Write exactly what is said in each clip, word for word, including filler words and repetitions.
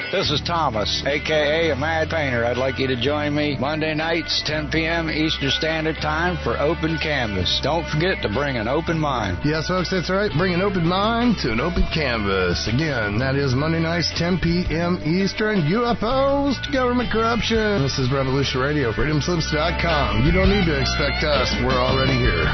This is Thomas, a k a. a Mad Painter. I'd like you to join me Monday nights, ten p.m. Eastern Standard Time for Open Canvas. Don't forget to bring an open mind. Yes, folks, that's right. Bring an open mind to an open canvas. Again, that is Monday nights, ten p.m. Eastern. U F Os to government corruption. This is Revolution Radio, freedom slips dot com. You don't need to expect us. We're already here.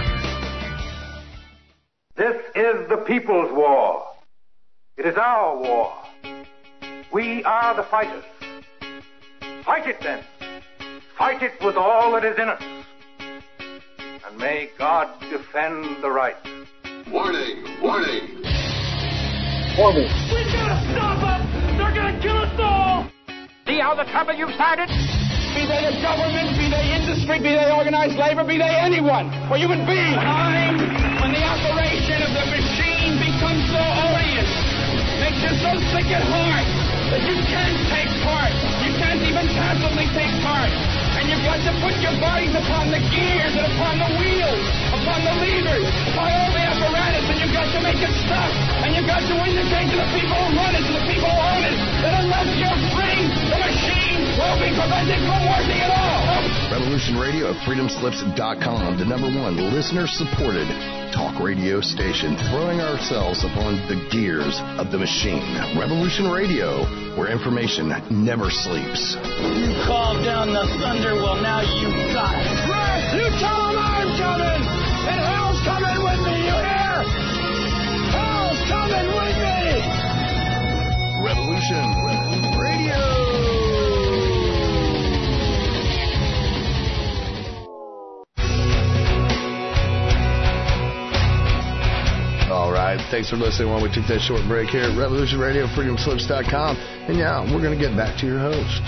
This is the people's war. It is our war. We are the fighters. Fight it then. Fight it with all that is in us. And may God defend the right. Warning! Warning! Warning! We gotta stop them! They're gonna kill us all! See how the trouble you've started? Be they the government, be they industry, be they organized labor, be they anyone, or human beings. Time when the operation of the machine becomes so odious, makes you so sick at heart that you can't take part. You can't even passively take part. And you've got to put your bodies upon the gears and upon the wheels, upon the levers, upon all the apparatus, and you've got to make it stop. And you've got to indicate to the people who run it, to the people who own it, that unless you're free, the machine will be prevented from working at all. Revolution Radio at freedom slips dot com, the number one listener-supported talk radio station, throwing ourselves upon the gears of the machine. Revolution Radio, where information never sleeps. You called down the thunder, well now you got it. Right, you tell them I'm coming, and hell's coming with me, you hear? Hell's coming with me! Revolution Radio. All right, thanks for listening while we took that short break here at Revolution Radio, freedom slips dot com. And yeah, we're going to get back to your host.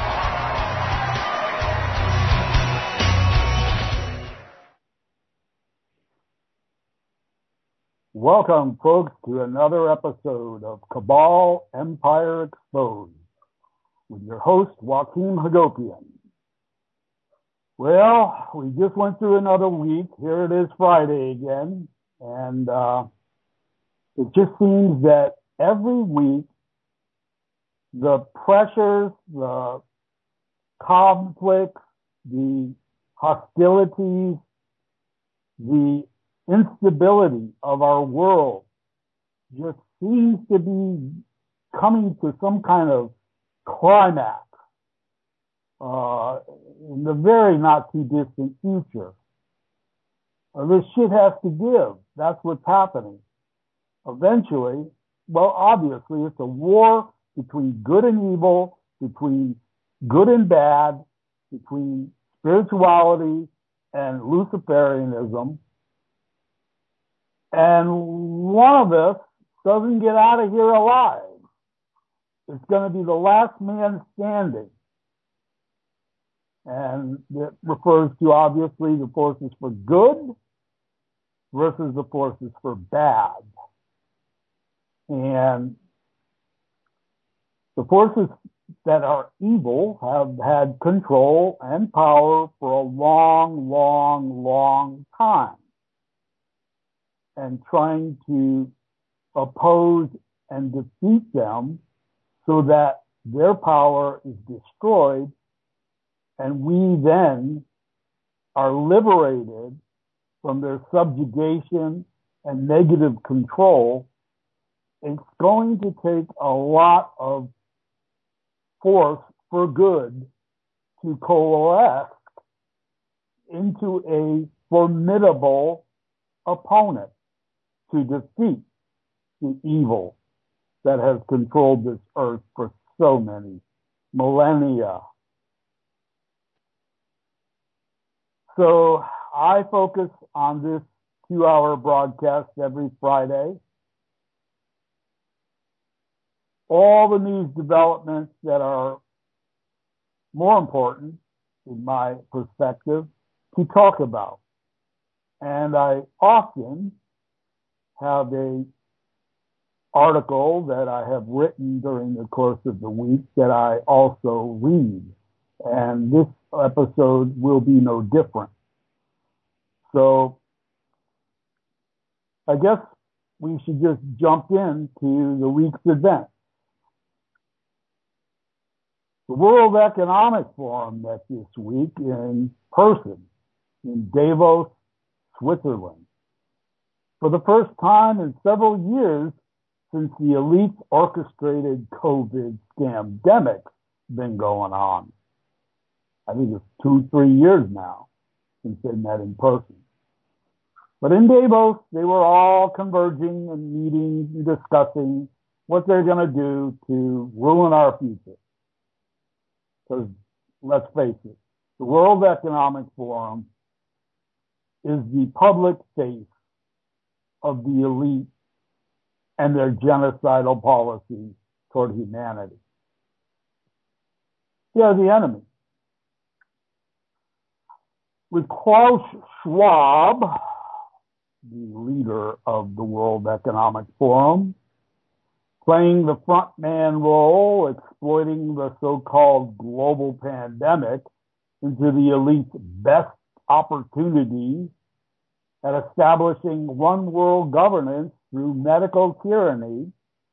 Welcome, folks, to another episode of Cabal Empire Exposed with your host, Joachim Hagopian. Well, we just went through another week. Here it is Friday again. And uh, it just seems that every week the pressures, the conflicts, the hostilities, the instability of our world just seems to be coming to some kind of climax uh, in the very not too distant future. Uh, this shit has to give. That's what's happening. Eventually, well, obviously, it's a war between good and evil, between good and bad, between spirituality and Luciferianism. And one of us doesn't get out of here alive. It's going to be the last man standing. And it refers to, obviously, the forces for good versus the forces for bad. And the forces that are evil have had control and power for a long, long, long time. And trying to oppose and defeat them so that their power is destroyed and we then are liberated from their subjugation and negative control. It's going to take a lot of force for good to coalesce into a formidable opponent to defeat the evil that has controlled this earth for so many millennia. So I focus on this two-hour broadcast every Friday. All the news developments that are more important, in my perspective, to talk about. And I often have a article that I have written during the course of the week that I also read. And this episode will be no different. So I guess we should just jump into the week's events. The World Economic Forum met this week in person in Davos, Switzerland, for the first time in several years since the elites orchestrated COVID scamdemic been going on. I think it's two, three years now since they met in person. But in Davos, they were all converging and meeting and discussing what they're going to do to ruin our future. Because let's face it, the World Economic Forum is the public face of the elite and their genocidal policies toward humanity. They are the enemy. With Klaus Schwab, the leader of the World Economic Forum, playing the frontman role, exploiting the so-called global pandemic into the elite's best opportunities at establishing one world governance through medical tyranny,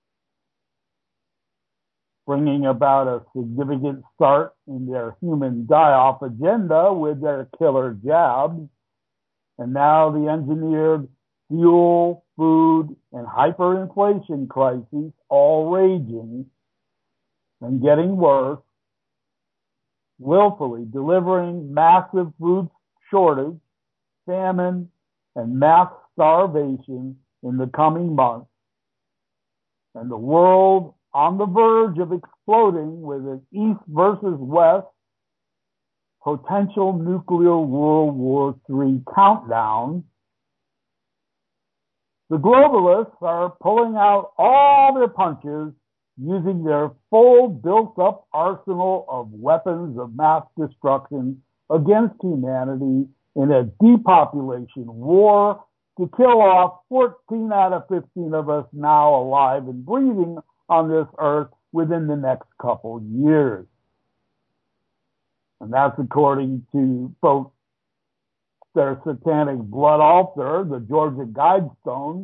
bringing about a significant start in their human die-off agenda with their killer jabs, and now the engineered fuel, food, and hyperinflation crises all raging and getting worse, willfully delivering massive food shortage, famine, and mass starvation in the coming months, and the world on the verge of exploding with an East versus West potential nuclear World War Three countdown. The globalists are pulling out all their punches using their full built-up arsenal of weapons of mass destruction against humanity in a depopulation war to kill off fourteen out of fifteen of us now alive and breathing on this earth within the next couple years. And that's according to both their satanic blood altar, the Georgia Guidestones,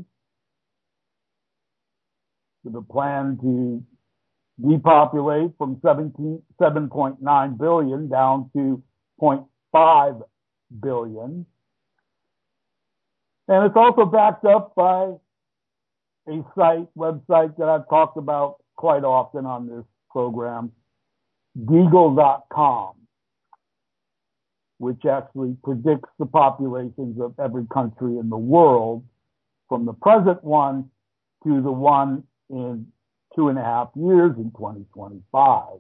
with a plan to depopulate from seven point nine billion down to zero point five billion. And it's also backed up by a site, website that I've talked about quite often on this program, Deagle dot com, which actually predicts the populations of every country in the world from the present one to the one in two and a half years in twenty twenty-five.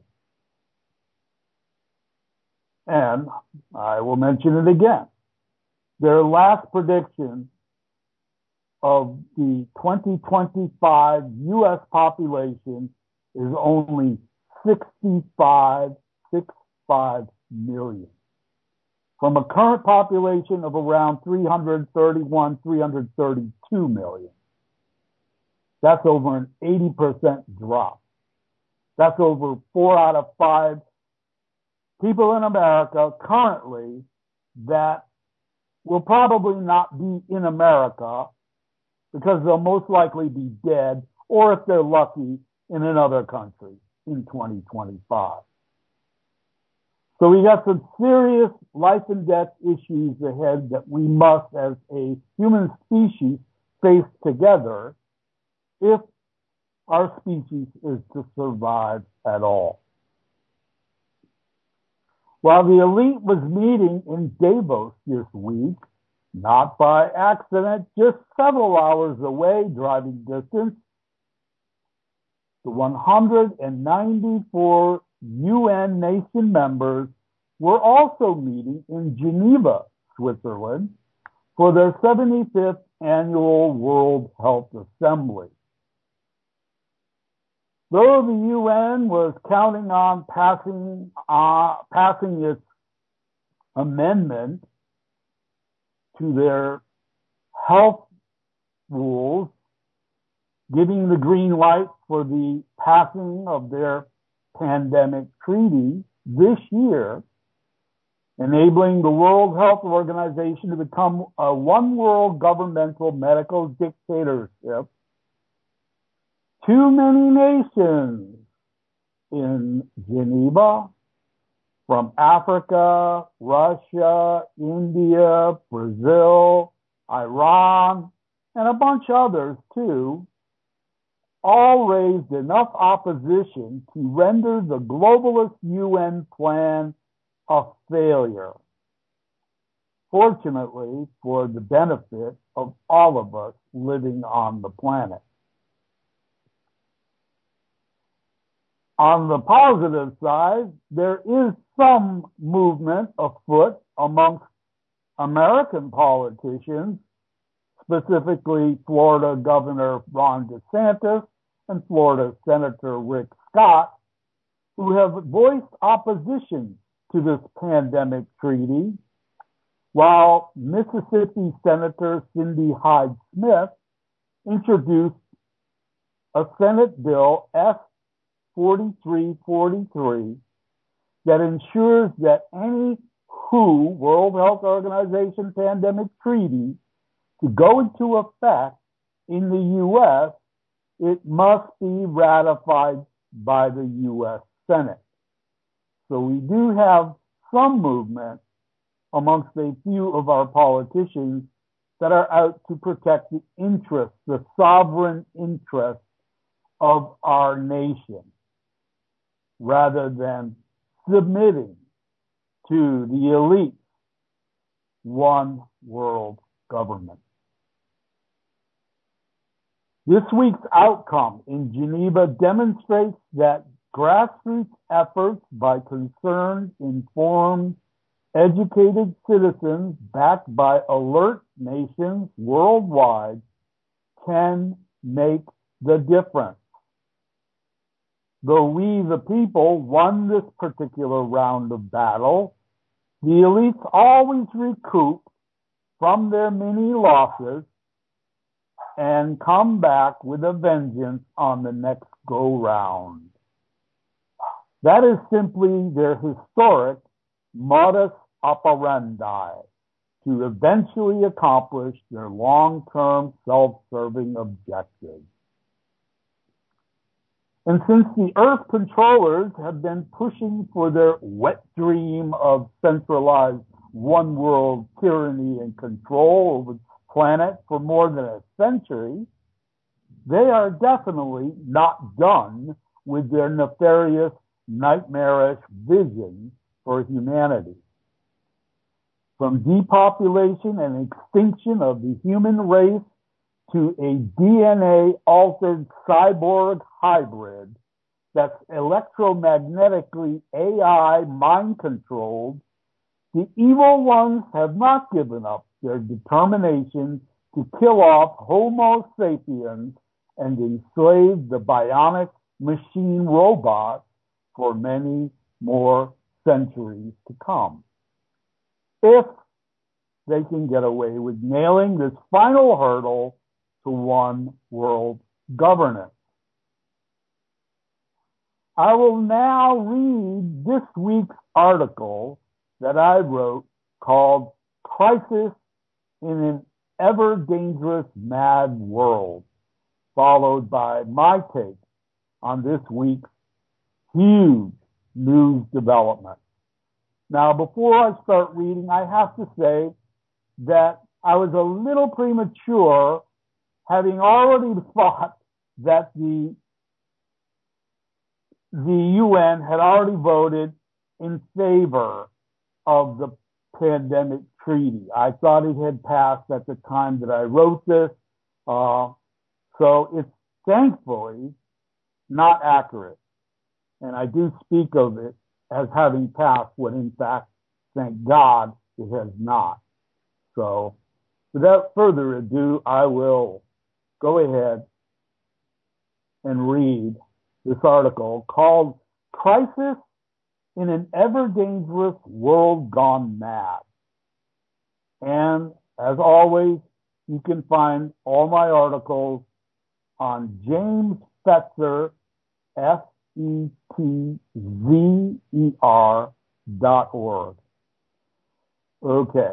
And I will mention it again. Their last prediction of the twenty twenty-five U S population is only sixty-five, sixty-five million. From a current population of around three hundred thirty-one, three hundred thirty-two million. That's over an eighty percent drop. That's over four out of five people in America currently that will probably not be in America because they'll most likely be dead, or if they're lucky, in another country in twenty twenty-five. So we got some serious life and death issues ahead that we must, as a human species, face together if our species is to survive at all. While the elite was meeting in Davos this week, not by accident, just several hours away driving distance, the one hundred ninety-four U N nation members were also meeting in Geneva, Switzerland, for their seventy-fifth annual World Health Assembly. Though the U N was counting on passing, uh, passing its amendment to their health rules, giving the green light for the passing of their pandemic treaty this year, enabling the World Health Organization to become a one world governmental medical dictatorship, too many nations in Geneva from Africa, Russia, India, Brazil, Iran, and a bunch others too, all raised enough opposition to render the globalist U N plan a failure. Fortunately, for the benefit of all of us living on the planet. On the positive side, there is some movement afoot amongst American politicians, specifically Florida Governor Ron DeSantis and Florida Senator Rick Scott, who have voiced opposition to this pandemic treaty, while Mississippi Senator Cindy Hyde-Smith introduced a Senate Bill S forty-three forty-three that ensures that any W H O, World Health Organization pandemic treaty, to go into effect in the U S, it must be ratified by the U S Senate. So we do have some movement amongst a few of our politicians that are out to protect the interests, the sovereign interests of our nation, rather than submitting to the elite one world government. This week's outcome in Geneva demonstrates that grassroots efforts by concerned, informed, educated citizens backed by alert nations worldwide can make the difference. Though we, the people, won this particular round of battle, the elites always recoup from their many losses and come back with a vengeance on the next go-round. That is simply their historic modus operandi to eventually accomplish their long-term self-serving objectives. And since the Earth controllers have been pushing for their wet dream of centralized one-world tyranny and control over the planet for more than a century, they are definitely not done with their nefarious, nightmarish vision for humanity. From depopulation and extinction of the human race to a D N A-altered cyborg hybrid that's electromagnetically A I mind-controlled, the evil ones have not given up their determination to kill off Homo sapiens and enslave the bionic machine robots for many more centuries to come. If they can get away with nailing this final hurdle to one world governance. I will now read this week's article that I wrote called Crisis in an Ever Dangerous Mad World, followed by my take on this week's huge news development. Now, before I start reading, I have to say that I was a little premature, having already thought that the the U N had already voted in favor of the pandemic treaty. I thought it had passed at the time that I wrote this, uh, so it's thankfully not accurate. And I do speak of it as having passed when in fact, thank God, it has not. So without further ado, I will go ahead and read this article called Crisis in an Ever Dangerous World Gone Mad. And as always, you can find all my articles on James Fetzer, F E T Z E R dot org. Okay.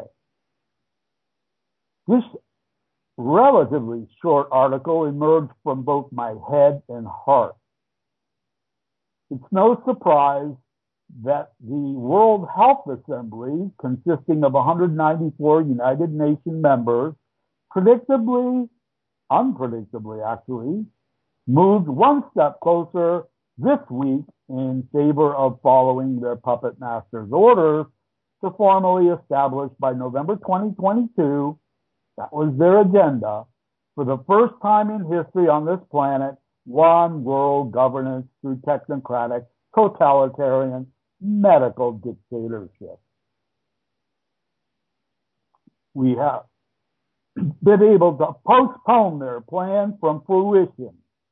This relatively short article emerged from both my head and heart. It's no surprise that the World Health Assembly, consisting of one hundred ninety-four United Nations members, predictably, unpredictably actually, moved one step closer this week in favor of following their puppet master's orders to formally establish by November twenty twenty-two, that was their agenda, for the first time in history on this planet, one world governance through technocratic, totalitarian, medical dictatorship. We have been able to postpone their plan from fruition.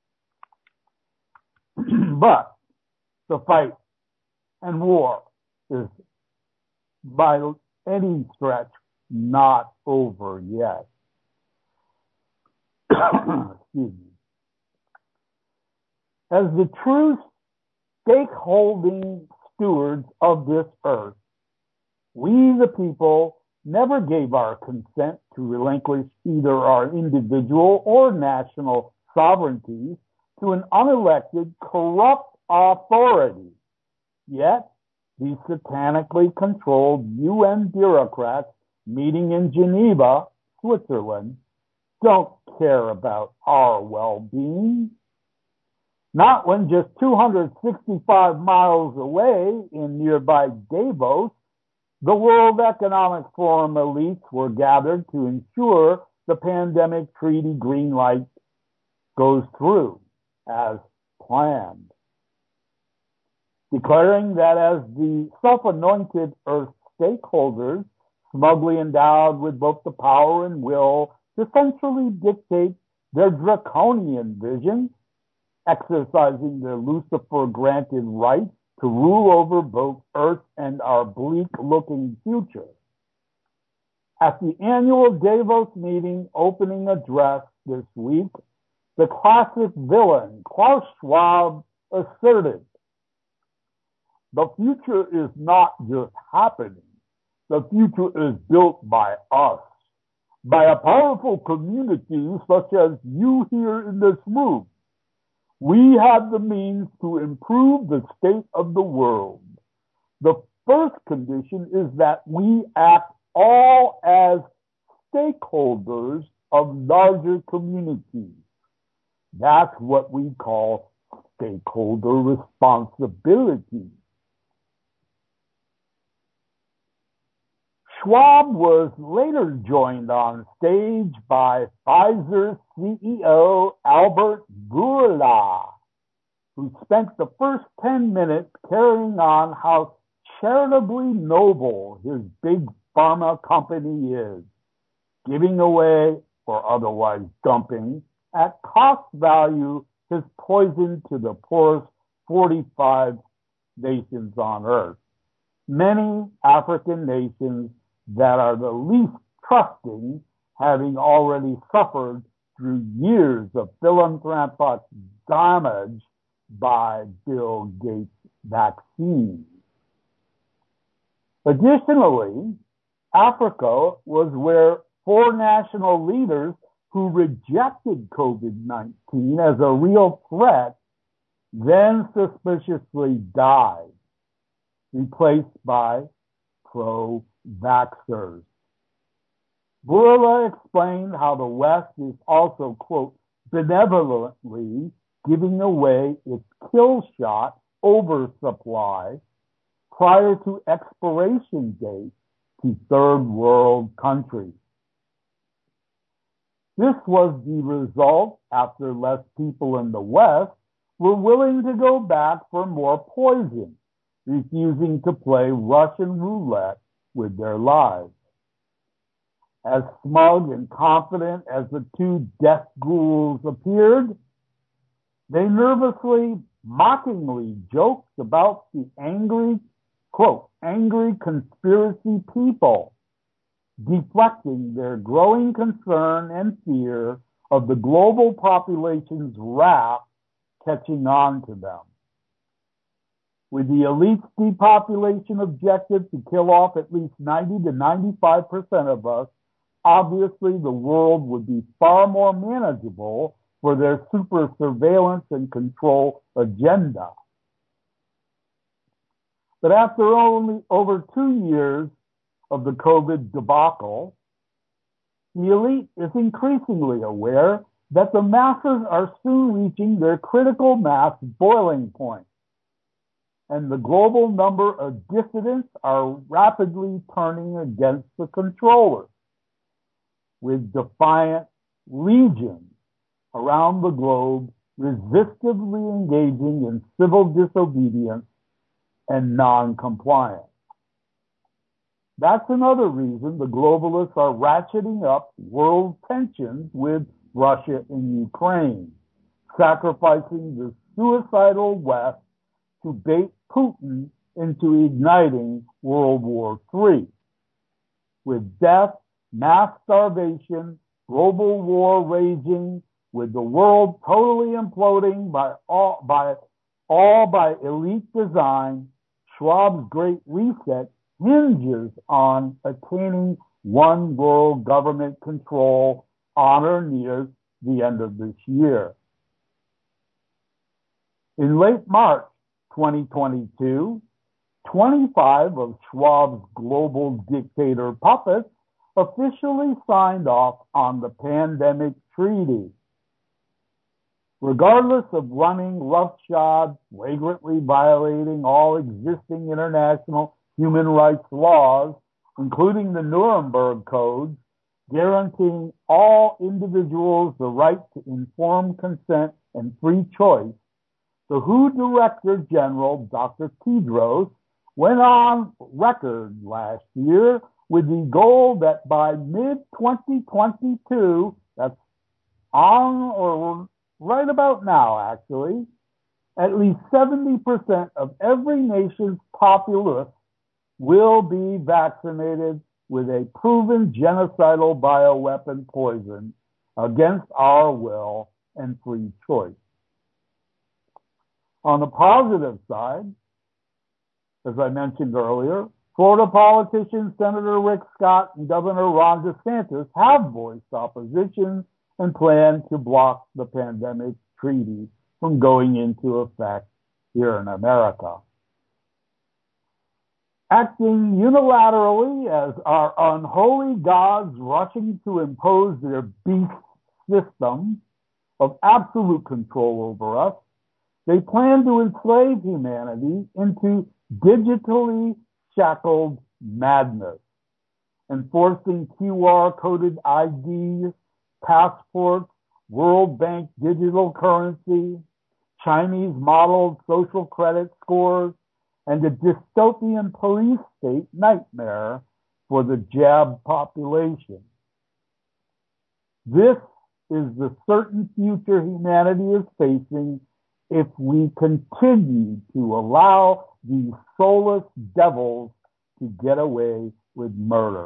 But the fight and war is by any stretch not over yet. Excuse me. As the true stakeholding stewards of this earth, we the people never gave our consent to relinquish either our individual or national sovereignty to an unelected, corrupt authority. Yet, these satanically controlled U N bureaucrats meeting in Geneva, Switzerland, don't care about our well-being. Not when just two hundred sixty-five miles away in nearby Davos, the World Economic Forum elites were gathered to ensure the pandemic treaty green light goes through as planned, declaring that as the self-anointed Earth stakeholders, smugly endowed with both the power and will to centrally dictate their draconian vision, exercising their Lucifer-granted right to rule over both Earth and our bleak-looking future. At the annual Davos meeting opening address this week, the classic villain, Klaus Schwab, asserted, "The future is not just happening. The future is built by us, by a powerful community such as you here in this room. We have the means to improve the state of the world. The first condition is that we act all as stakeholders of larger communities. That's what we call stakeholder responsibility." Schwab was later joined on stage by Pfizer C E O Albert Bourla, who spent the first ten minutes carrying on how charitably noble his big pharma company is, giving away or otherwise dumping at cost value his poison to the poorest forty-five nations on earth, many African nations that are the least trusting, having already suffered through years of philanthropic damage by Bill Gates' vaccines. Additionally, Africa was where four national leaders who rejected COVID nineteen as a real threat then suspiciously died, replaced by pro-vaxxers. Bourla explained how the West is also, quote, benevolently giving away its kill shot oversupply prior to expiration date to third world countries. This was the result after less people in the West were willing to go back for more poison, refusing to play Russian roulette with their lives. As smug and confident as the two death ghouls appeared, they nervously, mockingly joked about the angry, quote, angry conspiracy people, deflecting their growing concern and fear of the global population's wrath catching on to them. With the elite's depopulation objective to kill off at least ninety to ninety-five percent of us, obviously the world would be far more manageable for their super surveillance and control agenda. But after only over two years of the COVID debacle, the elite is increasingly aware that the masses are soon reaching their critical mass boiling point, and the global number of dissidents are rapidly turning against the controllers, with defiant legions around the globe resistively engaging in civil disobedience and non-compliance. That's another reason the globalists are ratcheting up world tensions with Russia and Ukraine, sacrificing the suicidal West to bait Putin into igniting World War Three. With death, mass starvation, global war raging, with the world totally imploding by all by all by elite design, Schwab's Great Reset hinges on attaining one world government control on or near the end of this year. In late March twenty twenty-two, twenty-five of Schwab's global dictator puppets officially signed off on the pandemic treaty. Regardless of running roughshod, flagrantly violating all existing international human rights laws, including the Nuremberg Codes, guaranteeing all individuals the right to informed consent and free choice, the W H O Director General, Doctor Tedros, went on record last year with the goal that by mid twenty twenty-two, that's on or right about now actually, at least seventy percent of every nation's populace will be vaccinated with a proven genocidal bioweapon poison against our will and free choice. On the positive side, as I mentioned earlier, Florida politicians Senator Rick Scott and Governor Ron DeSantis have voiced opposition and plan to block the pandemic treaty from going into effect here in America. Acting unilaterally as our unholy gods rushing to impose their beast system of absolute control over us, they plan to enslave humanity into digitally shackled madness, enforcing Q R-coded I Ds, passports, World Bank digital currency, Chinese-modeled social credit scores, and a dystopian police state nightmare for the jabbed population. This is the certain future humanity is facing if we continue to allow these soulless devils to get away with murder.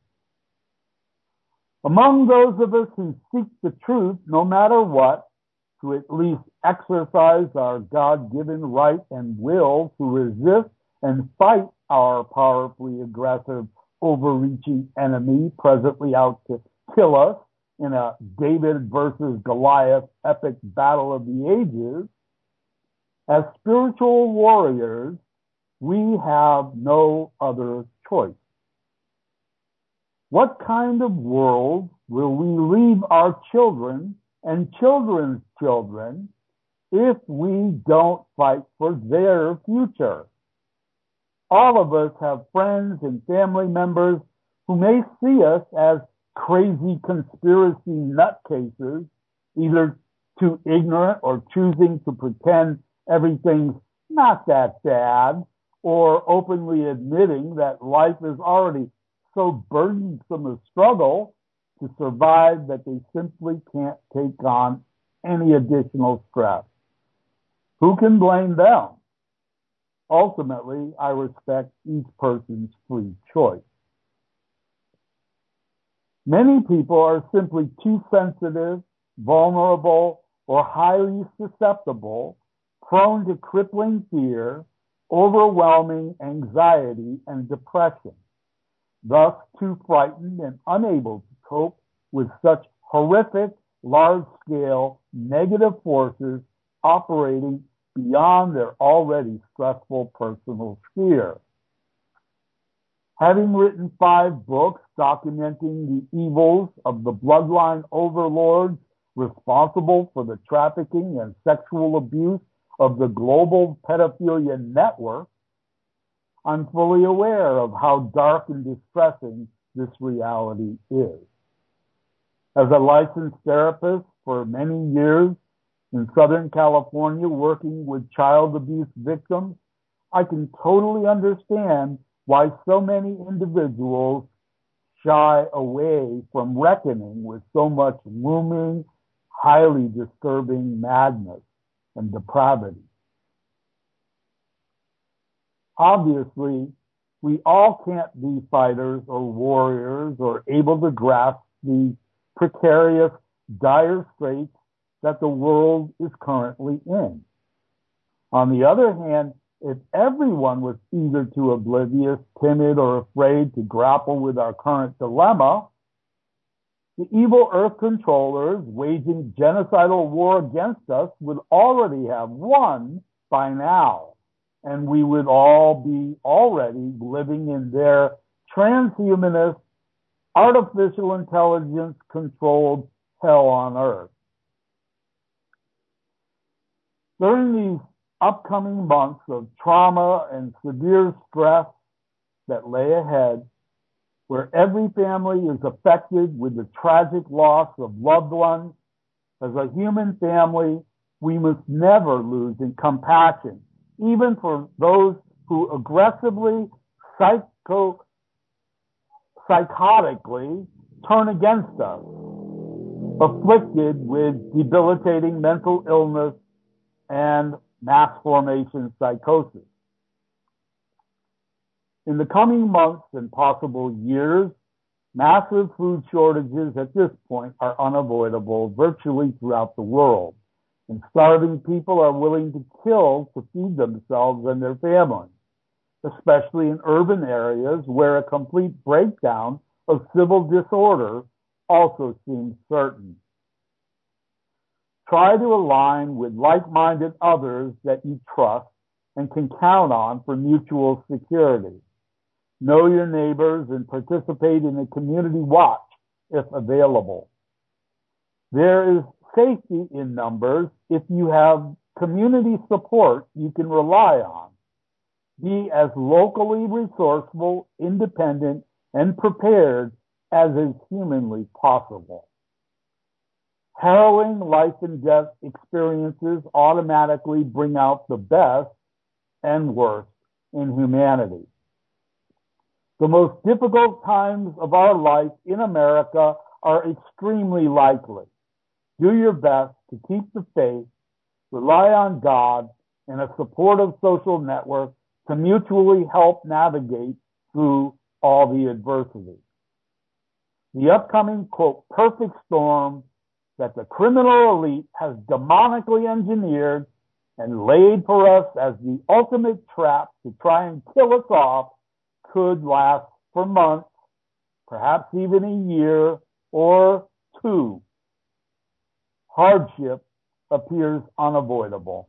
Among those of us who seek the truth, no matter what, to at least exercise our God-given right and will to resist and fight our powerfully aggressive, overreaching enemy presently out to kill us in a David versus Goliath epic battle of the ages, as spiritual warriors, we have no other choice. What kind of world will we leave our children and children's children if we don't fight for their future? All of us have friends and family members who may see us as crazy conspiracy nutcases, either too ignorant or choosing to pretend everything's not that bad, or openly admitting that life is already so burdensome a struggle to survive that they simply can't take on any additional stress. Who can blame them? Ultimately, I respect each person's free choice. Many people are simply too sensitive, vulnerable, or highly susceptible, prone to crippling fear, overwhelming anxiety, and depression, thus too frightened and unable to cope with such horrific, large-scale negative forces operating beyond their already stressful personal sphere. Having written five books documenting the evils of the bloodline overlords responsible for the trafficking and sexual abuse of the global pedophilia network, I'm fully aware of how dark and distressing this reality is. As a licensed therapist for many years in Southern California working with child abuse victims, I can totally understand why so many individuals shy away from reckoning with so much looming, highly disturbing madness and depravity. Obviously, we all can't be fighters or warriors or able to grasp the precarious, dire straits that the world is currently in. On the other hand, if everyone was either too oblivious, timid, or afraid to grapple with our current dilemma, the evil Earth controllers waging genocidal war against us would already have won by now, and we would all be already living in their transhumanist, artificial intelligence-controlled hell on Earth. During these upcoming months of trauma and severe stress that lay ahead, where every family is affected with the tragic loss of loved ones, as a human family, we must never lose in compassion, even for those who aggressively, psycho, psychotically turn against us, afflicted with debilitating mental illness and mass formation psychosis. In the coming months and possible years, massive food shortages at this point are unavoidable virtually throughout the world, and starving people are willing to kill to feed themselves and their families, especially in urban areas where a complete breakdown of civil disorder also seems certain. Try to align with like-minded others that you trust and can count on for mutual security. Know your neighbors and participate in a community watch if available. There is safety in numbers if you have community support you can rely on. Be as locally resourceful, independent, and prepared as is humanly possible. Harrowing life and death experiences automatically bring out the best and worst in humanity. The most difficult times of our life in America are extremely likely. Do your best to keep the faith, rely on God, and a supportive social network to mutually help navigate through all the adversity. The upcoming, quote, perfect storm that the criminal elite has demonically engineered and laid for us as the ultimate trap to try and kill us off could last for months, perhaps even a year or two. Hardship appears unavoidable.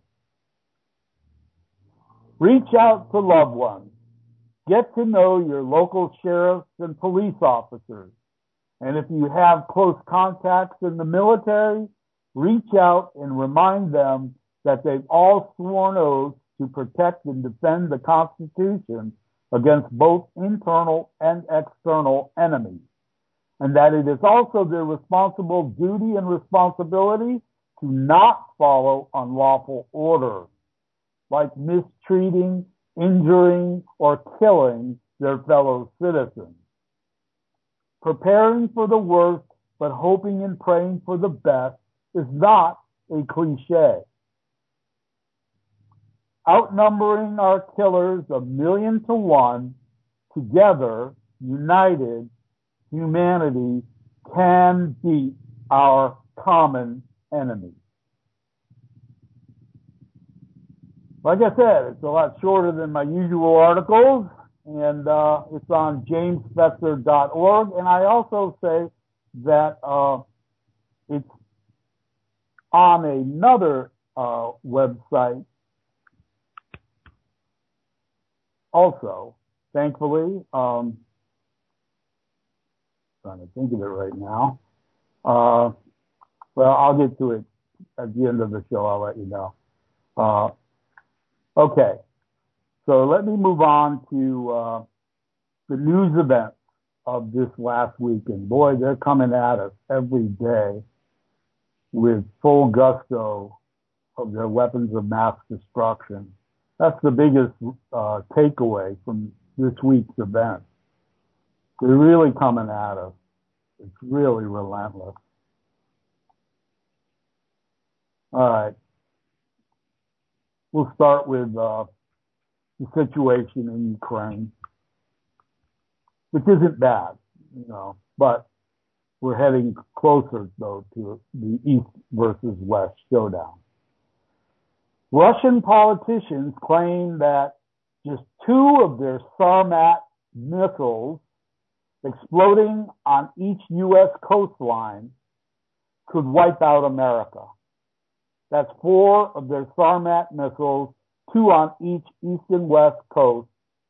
Reach out to loved ones. Get to know your local sheriffs and police officers. And if you have close contacts in the military, reach out and remind them that they've all sworn oaths to protect and defend the Constitution against both internal and external enemies, and that it is also their responsible duty and responsibility to not follow unlawful order, like mistreating, injuring, or killing their fellow citizens. Preparing for the worst, but hoping and praying for the best is not a cliche. Outnumbering our killers a million to one, together, united, humanity can beat our common enemy. Like I said, it's a lot shorter than my usual articles, and uh, it's on james fetzer dot org. And I also say that uh, it's on another uh, website also, thankfully, um, trying to think of it right now. Uh, well, I'll get to it at the end of the show. I'll let you know. Uh, okay. So let me move on to uh, the news events of this last week. And boy, they're coming at us every day with full gusto of their weapons of mass destruction. That's the biggest uh, takeaway from this week's event. They're really coming at us. It's really relentless. All right. We'll start with uh, the situation in Ukraine, which isn't bad, you know, but we're heading closer, though, to the East versus West showdown. Russian politicians claim that just two of their Sarmat missiles exploding on each U S coastline could wipe out America. That's four of their Sarmat missiles, two on each east and west coast.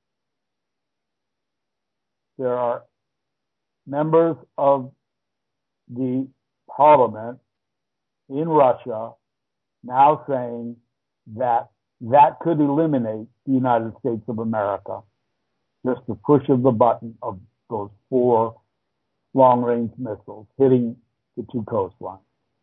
There are members of the parliament in Russia now saying that that could eliminate the United States of America. Just the push of the button of those four long-range missiles hitting the two coastlines.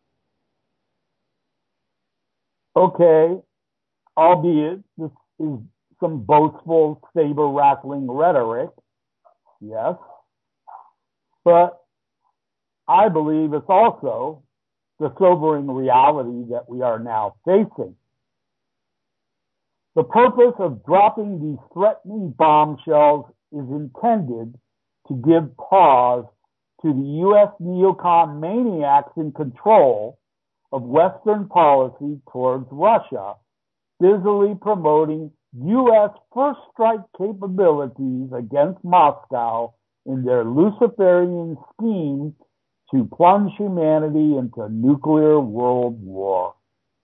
Okay, albeit this is some boastful, saber-rattling rhetoric, yes, but I believe it's also the sobering reality that we are now facing. The purpose of dropping these threatening bombshells is intended to give pause to the U S neocon maniacs in control of Western policy towards Russia, busily promoting U S first strike capabilities against Moscow in their Luciferian scheme to plunge humanity into a nuclear world war.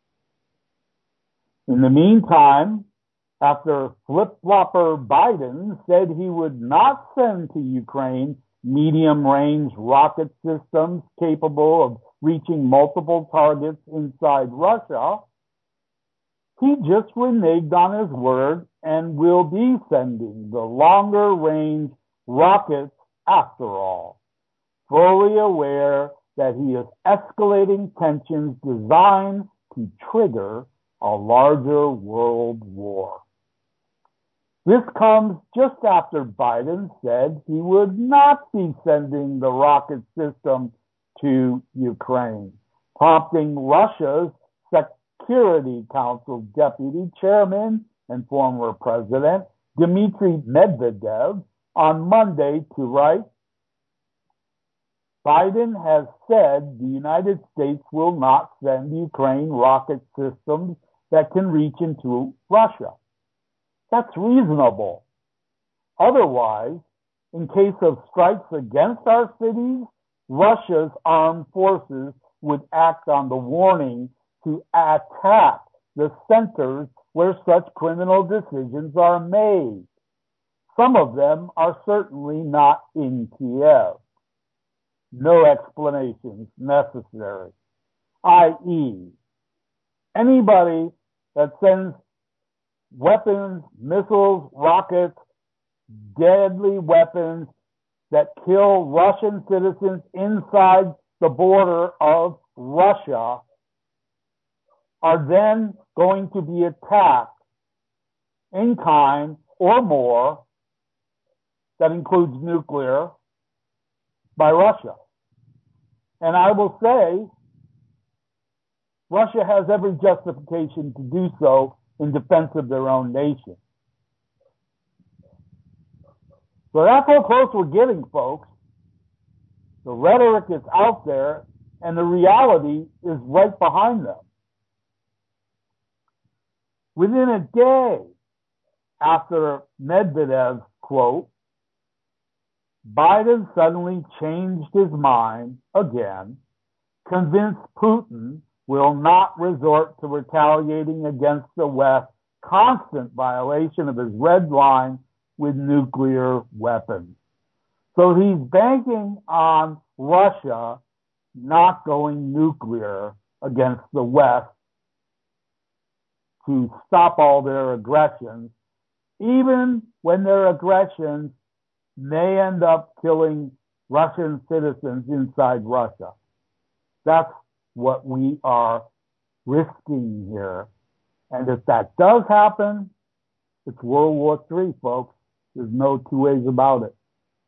In the meantime, after flip-flopper Biden said he would not send to Ukraine medium-range rocket systems capable of reaching multiple targets inside Russia, he just reneged on his word and will be sending the longer-range rockets after all, fully aware that he is escalating tensions designed to trigger a larger world war. This comes just after Biden said he would not be sending the rocket system to Ukraine, prompting Russia's Security Council Deputy Chairman and former President Dmitry Medvedev on Monday to write, Biden has said the United States will not send Ukraine rocket systems that can reach into Russia. That's reasonable. Otherwise, in case of strikes against our cities, Russia's armed forces would act on the warning to attack the centers where such criminal decisions are made. Some of them are certainly not in Kiev. No explanations necessary. that is, anybody that sends weapons, missiles, rockets, deadly weapons that kill Russian citizens inside the border of Russia are then going to be attacked in kind or more, that includes nuclear, by Russia. And I will say, Russia has every justification to do so in defense of their own nation. So that's how close we're getting, folks. The rhetoric is out there, and the reality is right behind them. Within a day after Medvedev's quote, Biden suddenly changed his mind again, convinced Putin will not resort to retaliating against the West's constant violation of his red line with nuclear weapons. So he's banking on Russia not going nuclear against the West to stop all their aggressions, even when their aggressions may end up killing Russian citizens inside Russia. That's what we are risking here. And if that does happen, it's World War Three, folks. There's no two ways about it.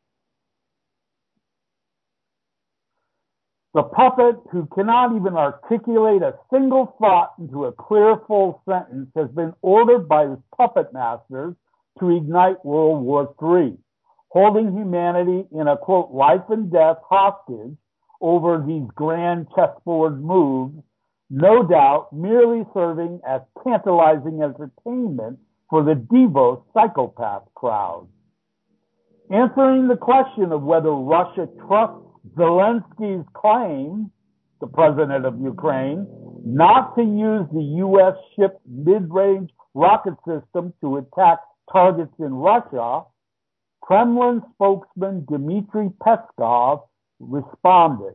The puppet, who cannot even articulate a single thought into a clear, full sentence, has been ordered by his puppet masters to ignite World War Three, holding humanity in a, quote, life and death hostage over these grand chessboard moves, no doubt merely serving as tantalizing entertainment for the Devos psychopath crowd. Answering the question of whether Russia trusts Zelensky's claim, the president of Ukraine, not to use the U S shipped mid-range rocket system to attack targets in Russia, Kremlin spokesman Dmitry Peskov responded,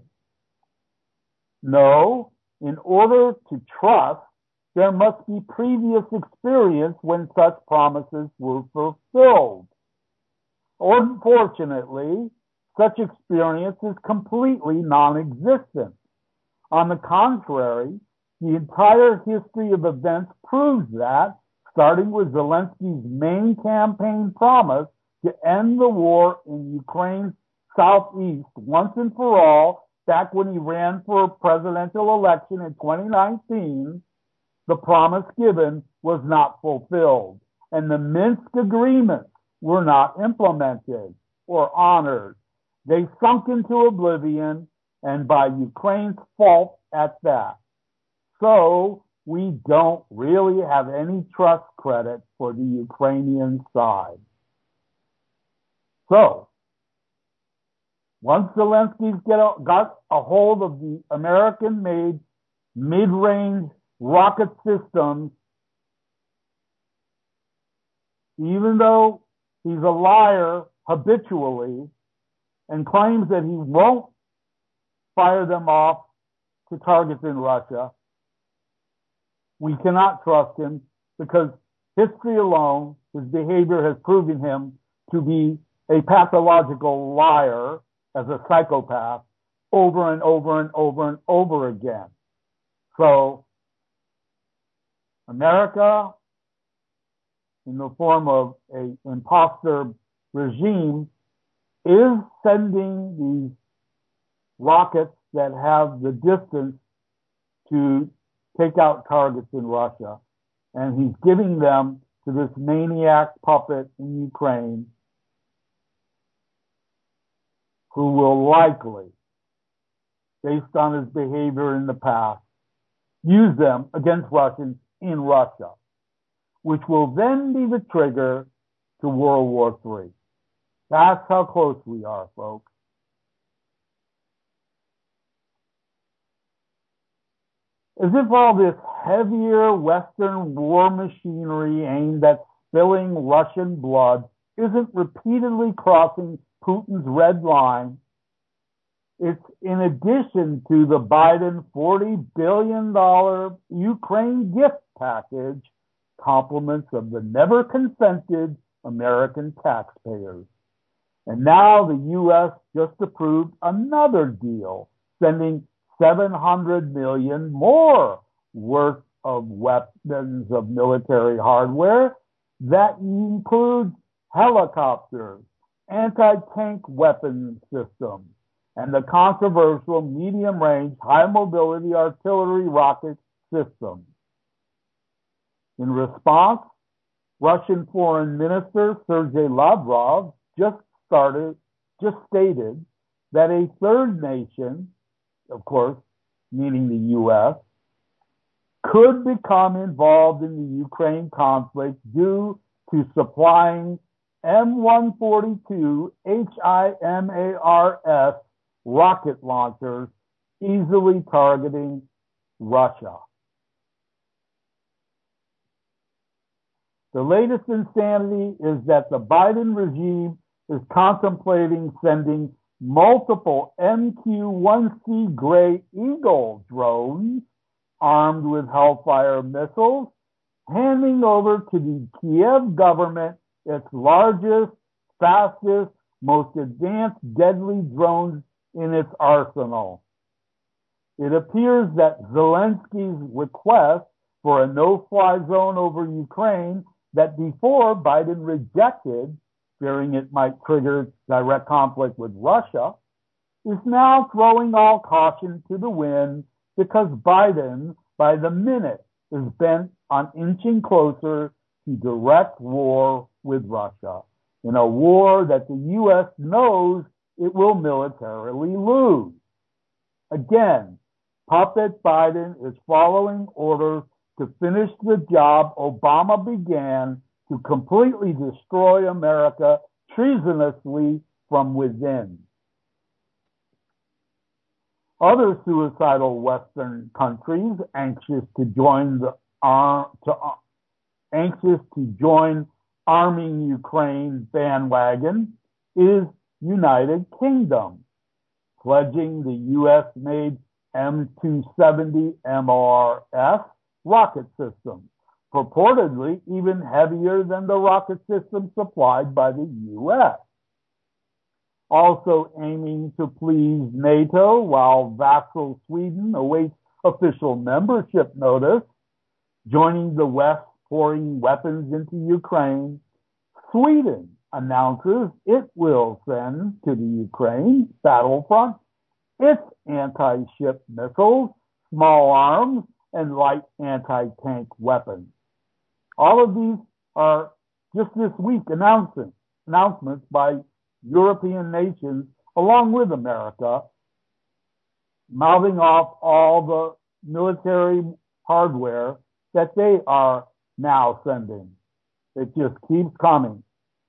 no, in order to trust, there must be previous experience when such promises were fulfilled. Unfortunately, such experience is completely non-existent. On the contrary, the entire history of events proves that, starting with Zelensky's main campaign promise to end the war in Ukraine's southeast once and for all, back when he ran for a presidential election in twenty nineteen, the promise given was not fulfilled, and the Minsk agreements were not implemented or honored. They sunk into oblivion, and by Ukraine's fault at that. So we don't really have any trust credit for the Ukrainian side. So, once Zelensky's get a, got a hold of the American-made mid-range rocket systems, even though he's a liar habitually and claims that he won't fire them off to targets in Russia, we cannot trust him because history alone, his behavior has proven him to be a pathological liar as a psychopath over and over and over and over again. So, America, in the form of an imposter regime, is sending these rockets that have the distance to take out targets in Russia. And he's giving them to this maniac puppet in Ukraine who will likely, based on his behavior in the past, use them against Russians in Russia, which will then be the trigger to World War Three. That's how close we are, folks. As if all this heavier Western war machinery aimed at spilling Russian blood isn't repeatedly crossing Putin's red line, it's in addition to the Biden forty billion dollars Ukraine gift package, compliments of the never consented American taxpayers. And now the U S just approved another deal, sending seven hundred million dollars more worth of weapons of military hardware that includes helicopters, anti-tank weapons systems, and the controversial medium-range high-mobility artillery rocket system. In response, Russian Foreign Minister Sergei Lavrov just started, just stated that a third nation, of course, meaning the U S, could become involved in the Ukraine conflict due to supplying M one forty-two H I M A R S rocket launchers easily targeting Russia. The latest insanity is that the Biden regime is contemplating sending multiple M Q one C Gray Eagle drones armed with Hellfire missiles, handing over to the Kiev government its largest, fastest, most advanced deadly drones in its arsenal. It appears that Zelensky's request for a no-fly zone over Ukraine that before Biden rejected, fearing it might trigger direct conflict with Russia, is now throwing all caution to the wind because Biden, by the minute, is bent on inching closer to direct war with Russia, in a war that the U S knows it will militarily lose. Again, Puppet Biden is following orders to finish the job Obama began to completely destroy America treasonously from within. Other suicidal Western countries anxious to join the uh, to, uh, anxious to join arming Ukraine bandwagon is United Kingdom, pledging the U S-made M two seventy M R S rocket system, purportedly even heavier than the rocket system supplied by the U S. Also aiming to please NATO while vassal Sweden awaits official membership notice, joining the West pouring weapons into Ukraine, Sweden announces it will send to the Ukraine battlefront its anti-ship missiles, small arms, and light anti-tank weapons. All of these are just this week announcements, announcements by European nations, along with America, mouthing off all the military hardware that they are now sending. It just keeps coming.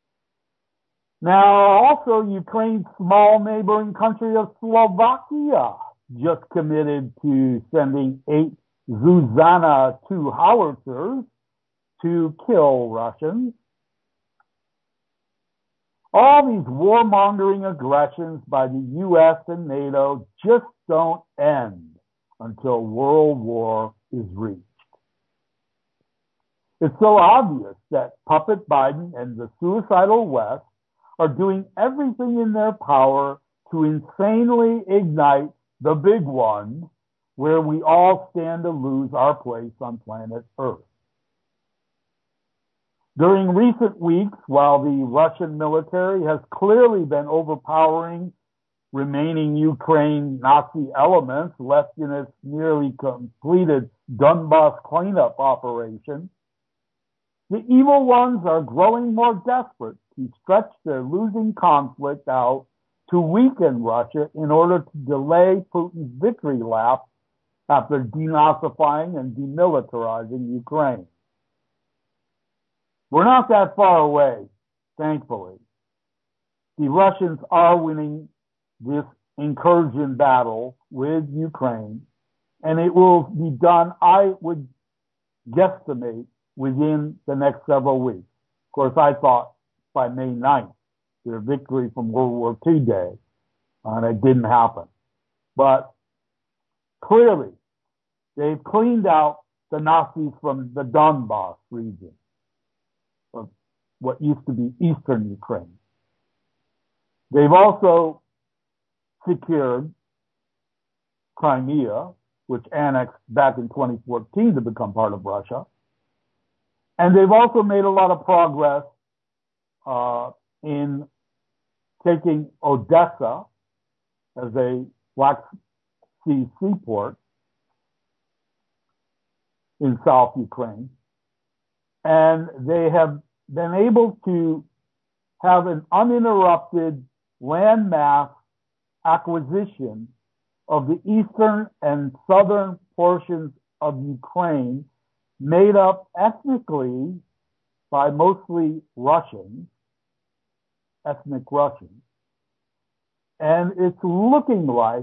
Now, also, Ukraine's small neighboring country of Slovakia just committed to sending eight Zuzana two howitzers to kill Russians. All these warmongering aggressions by the U S and NATO just don't end until World War is reached. It's so obvious that Puppet Biden and the suicidal West are doing everything in their power to insanely ignite the big one, where we all stand to lose our place on planet Earth. During recent weeks, while the Russian military has clearly been overpowering remaining Ukraine Nazi elements left in its nearly completed Donbas cleanup operation, the evil ones are growing more desperate to stretch their losing conflict out to weaken Russia in order to delay Putin's victory lap after denazifying and demilitarizing Ukraine. We're not that far away, thankfully. The Russians are winning this incursion battle with Ukraine, and it will be done, I would guesstimate, within the next several weeks. Of course, I thought by May ninth, their victory from World War Two day, and it didn't happen. But clearly, they've cleaned out the Nazis from the Donbas region, of what used to be eastern Ukraine. They've also secured Crimea, which annexed back in twenty fourteen to become part of Russia. And they've also made a lot of progress uh, in taking Odessa as a Black Sea seaport in South Ukraine. And they have been able to have an uninterrupted landmass acquisition of the eastern and southern portions of Ukraine, made up ethnically by mostly Russians, ethnic Russians. And it's looking like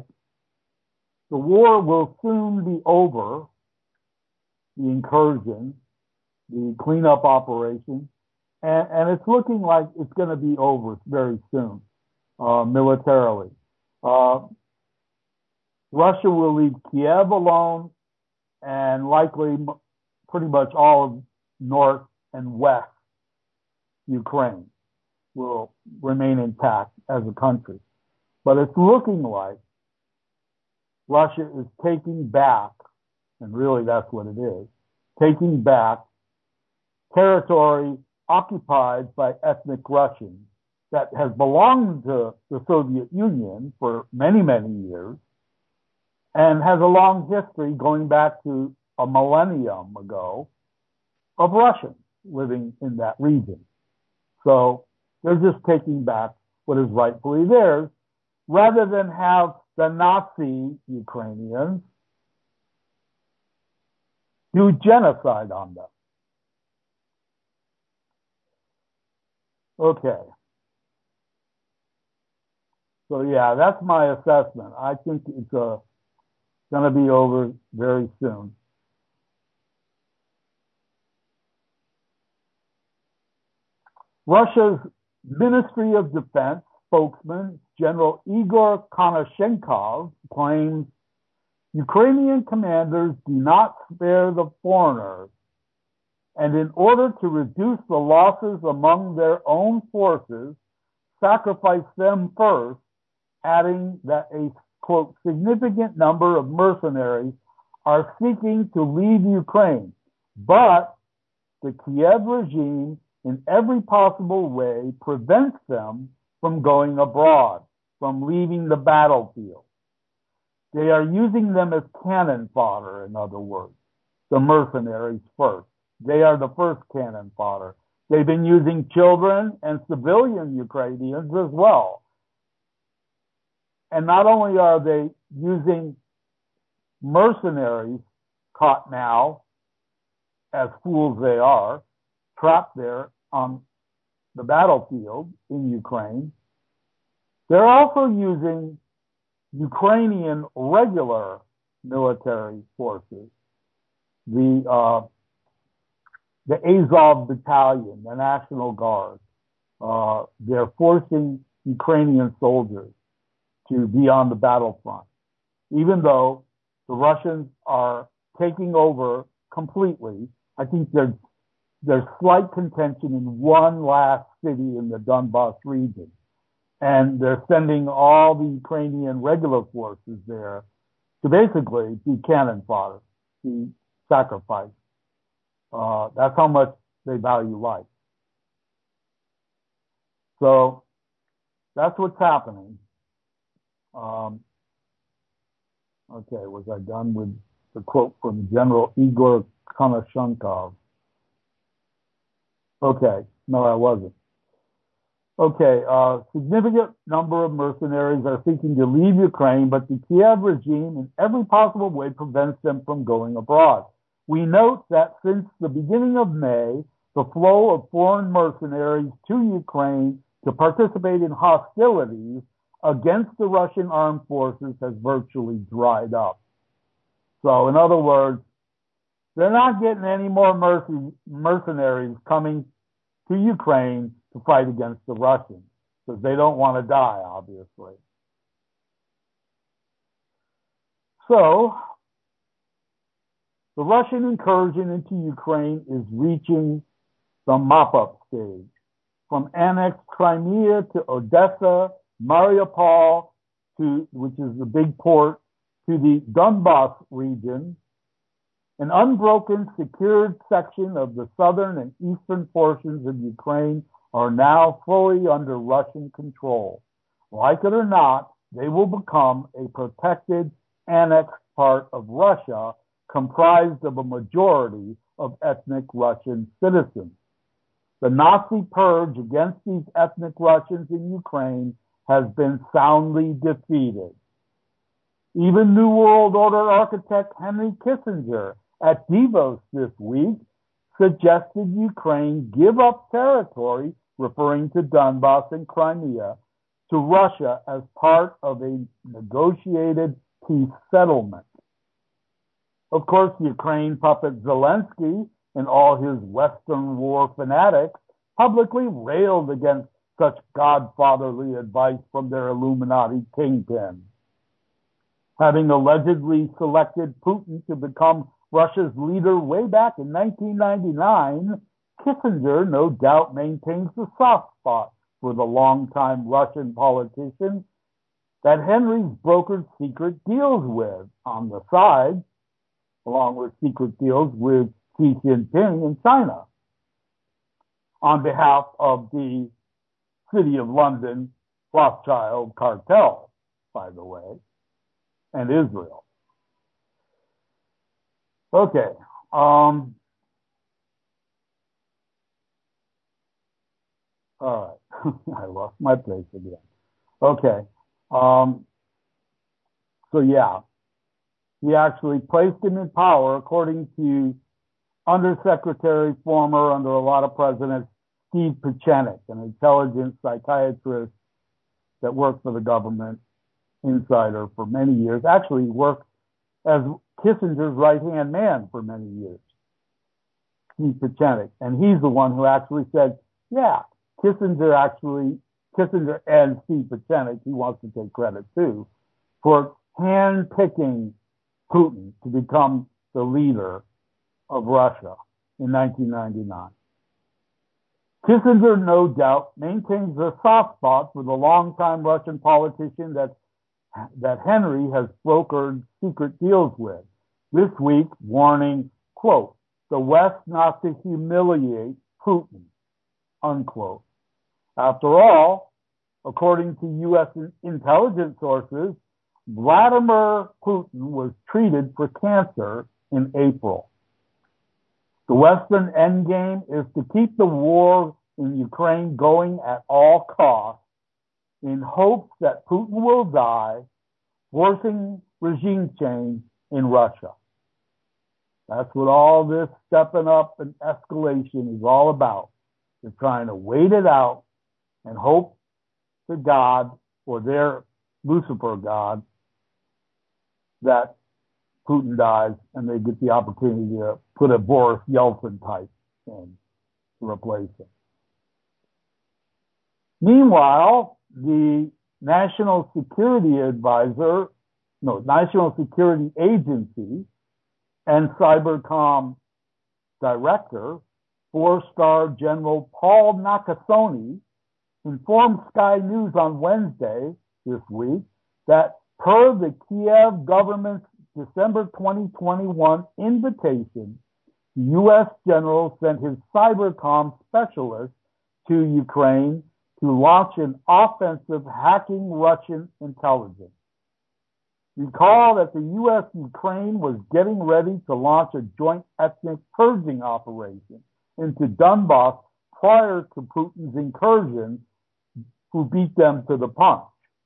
the war will soon be over, the incursion, the cleanup operation, and, and it's looking like it's going to be over very soon, uh, militarily. Uh, Russia will leave Kiev alone, and likely pretty much all of north and west Ukraine will remain intact as a country. But it's looking like Russia is taking back, and really that's what it is, taking back territory occupied by ethnic Russians that has belonged to the Soviet Union for many, many years and has a long history going back to a millennium ago of Russians living in that region. So they're just taking back what is rightfully theirs rather than have the Nazi Ukrainians do genocide on them. Okay. So yeah, that's my assessment. I think it's uh, going to be over very soon. Russia's Ministry of Defense spokesman, General Igor Konashenkov, claims Ukrainian commanders do not spare the foreigners, and in order to reduce the losses among their own forces, sacrifice them first, adding that a, quote, significant number of mercenaries are seeking to leave Ukraine, but the Kiev regime in every possible way prevents them from going abroad, from leaving the battlefield. They are using them as cannon fodder, in other words, the mercenaries first. They are the first cannon fodder. They've been using children and civilian Ukrainians as well. And not only are they using mercenaries caught now, as fools they are, trapped there on the battlefield in Ukraine, they're also using Ukrainian regular military forces, the uh, the Azov Battalion, the National Guard. Uh, they're forcing Ukrainian soldiers to be on the battlefront, even though the Russians are taking over completely. I think there's there's slight contention in one last city in the Donbas region. And they're sending all the Ukrainian regular forces there to basically be cannon fodder, be sacrificed. Uh, that's how much they value life. So that's what's happening. Um, okay, was I done with the quote from General Igor Konashenkov? Okay, no, I wasn't. Okay, a significant number of mercenaries are seeking to leave Ukraine, but the Kiev regime in every possible way prevents them from going abroad. We note that since the beginning of May, the flow of foreign mercenaries to Ukraine to participate in hostilities against the Russian armed forces has virtually dried up. So, in other words, they're not getting any more merc- mercenaries coming to Ukraine to fight against the Russians, because they don't want to die, obviously. So, the Russian incursion into Ukraine is reaching the mop-up stage. From annexed Crimea to Odessa, Mariupol, to, which is the big port, to the Donbas region, an unbroken, secured section of the southern and eastern portions of Ukraine are now fully under Russian control. Like it or not, they will become a protected, annexed part of Russia, comprised of a majority of ethnic Russian citizens. The Nazi purge against these ethnic Russians in Ukraine has been soundly defeated. Even New World Order architect Henry Kissinger at Davos this week suggested Ukraine give up territory, referring to Donbas and Crimea, to Russia as part of a negotiated peace settlement. Of course, Ukraine puppet Zelensky and all his Western war fanatics publicly railed against such godfatherly advice from their Illuminati kingpin. Having allegedly selected Putin to become Russia's leader way back in nineteen ninety-nine, Kissinger no doubt maintains a soft spot for the longtime Russian politician that Henry's brokered secret deals with on the side, along with secret deals with Xi Jinping in China, on behalf of the City of London Rothschild cartel, by the way, and Israel. Okay. Um, all right. I lost my place again. Okay. Um, so, yeah. He actually placed him in power, according to Undersecretary, former under a lot of presidents, Steve Pieczenik, an intelligence psychiatrist that worked for the government, insider for many years. Actually worked as Kissinger's right-hand man for many years, Steve Pieczenik. And he's the one who actually said, yeah, Kissinger actually, Kissinger and Steve Pieczenik, he wants to take credit too, for hand-picking Putin to become the leader of Russia in nineteen ninety-nine. Kissinger, no doubt, maintains a soft spot for the longtime Russian politician that, that Henry has brokered secret deals with. This week, warning, quote, the West not to humiliate Putin, unquote. After all, according to U S intelligence sources, Vladimir Putin was treated for cancer in April. The Western endgame is to keep the war in Ukraine going at all costs in hopes that Putin will die, forcing regime change in Russia. That's what all this stepping up and escalation is all about. They're trying to wait it out and hope to God, or their Lucifer God, that Putin dies and they get the opportunity to put a Boris Yeltsin type in to replace him. Meanwhile, the National Security Advisor, no, National Security Agency and Cybercom Director, four-star General Paul Nakasone, informed Sky News on Wednesday this week that per the Kiev government's December twenty twenty-one invitation, the U S general sent his cybercom specialist to Ukraine to launch an offensive hacking Russian intelligence. Recall that the U S Ukraine was getting ready to launch a joint ethnic purging operation into Donbass prior to Putin's incursion, who beat them to the punch.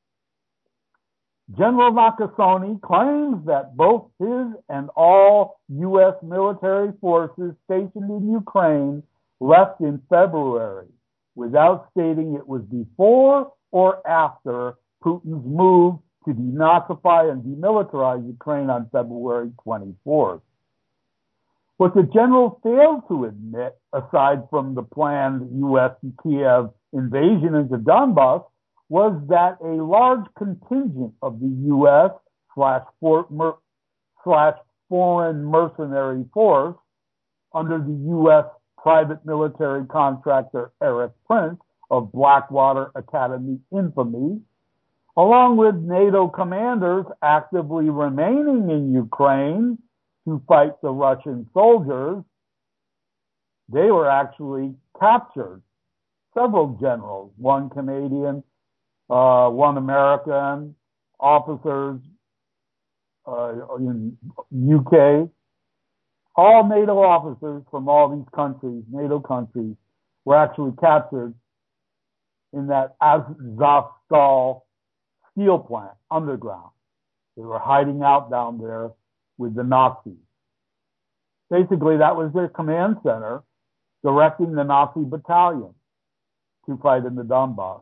General Nakasone claims that both his and all U S military forces stationed in Ukraine left in February, without stating it was before or after Putin's move to denazify and demilitarize Ukraine on February twenty-fourth. What the general failed to admit, aside from the planned U S Kiev invasion into Donbass, was that a large contingent of the U S slash, for, mer, slash foreign mercenary force under the U S private military contractor Eric Prince of Blackwater Academy infamy, along with NATO commanders actively remaining in Ukraine to fight the Russian soldiers, they were actually captured. Several generals, one Canadian, Uh, one American, officers uh, in U K, all NATO officers from all these countries, NATO countries, were actually captured in that Azovstal steel plant underground. They were hiding out down there with the Nazis. Basically, that was their command center, directing the Nazi battalion to fight in the Donbass.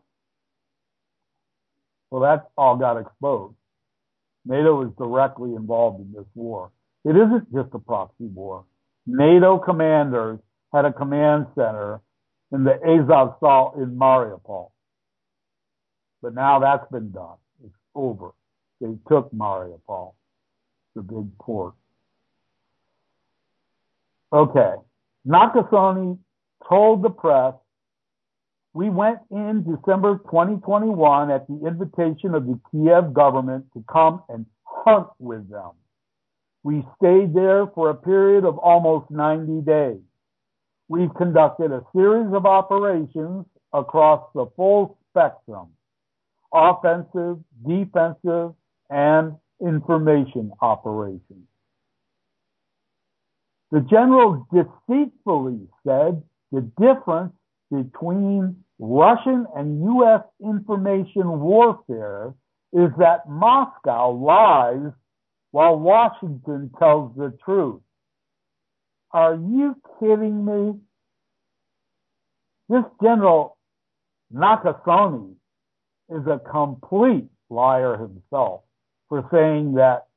Well, that all got exposed. NATO is directly involved in this war. It isn't just a proxy war. NATO commanders had a command center in the Azovstal in Mariupol. But now that's been done. It's over. They took Mariupol, the big port. Okay. Nakasone told the press, "We went in December twenty twenty-one at the invitation of the Kiev government to come and hunt with them. We stayed there for a period of almost ninety days. We've conducted a series of operations across the full spectrum: offensive, defensive, and information operations." The general deceitfully said the difference between Russian and U S information warfare is that Moscow lies while Washington tells the truth. Are you kidding me? This General Nakasone is a complete liar himself for saying that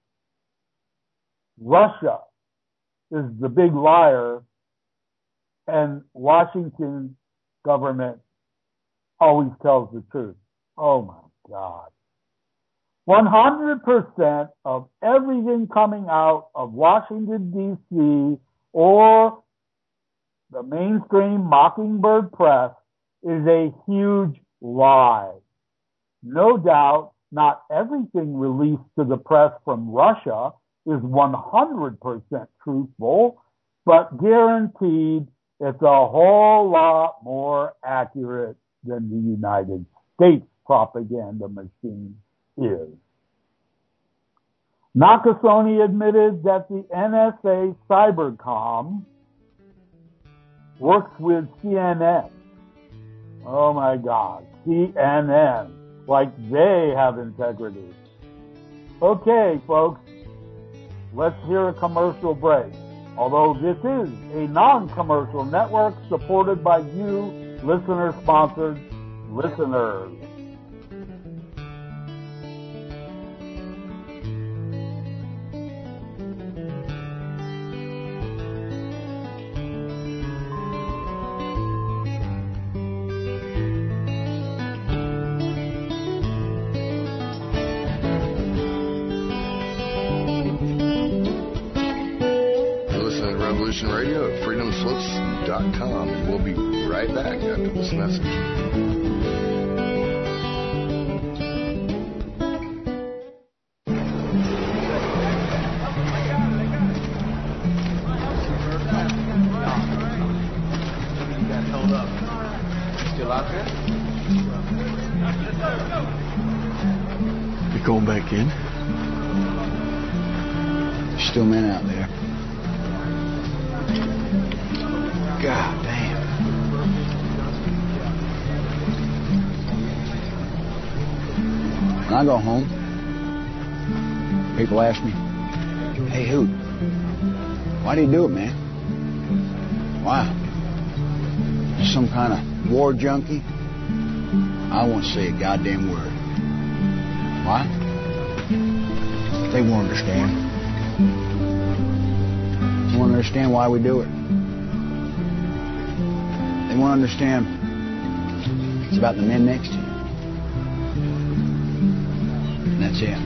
Russia is the big liar and Washington government always tells the truth. Oh my God. one hundred percent of everything coming out of Washington, D C or the mainstream Mockingbird press is a huge lie. No doubt, not everything released to the press from Russia is one hundred percent truthful, but guaranteed it's a whole lot more accurate than the United States propaganda machine is. Nakasone admitted that the N S A Cybercom works with C N N. Oh my God, C N N, like they have integrity. Okay, folks, let's hear a commercial break. Although this is a non-commercial network supported by you, listener-sponsored listeners. Radio at freedom slips dot com, and we'll be right back after this message. Still out there? You going back in? There's still men out there. God damn. When I go home, people ask me, "Hey, Hoot, why do you do it, man? Why? You some kind of war junkie?" I won't say a goddamn word. Why? They won't understand. They won't understand why we do it. They won't understand it's about the men next to you. And that's it.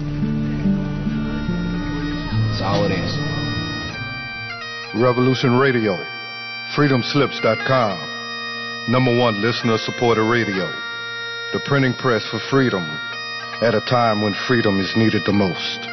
That's all it is. Revolution Radio, freedom slips dot com, number one listener-supported radio, the printing press for freedom at a time when freedom is needed the most.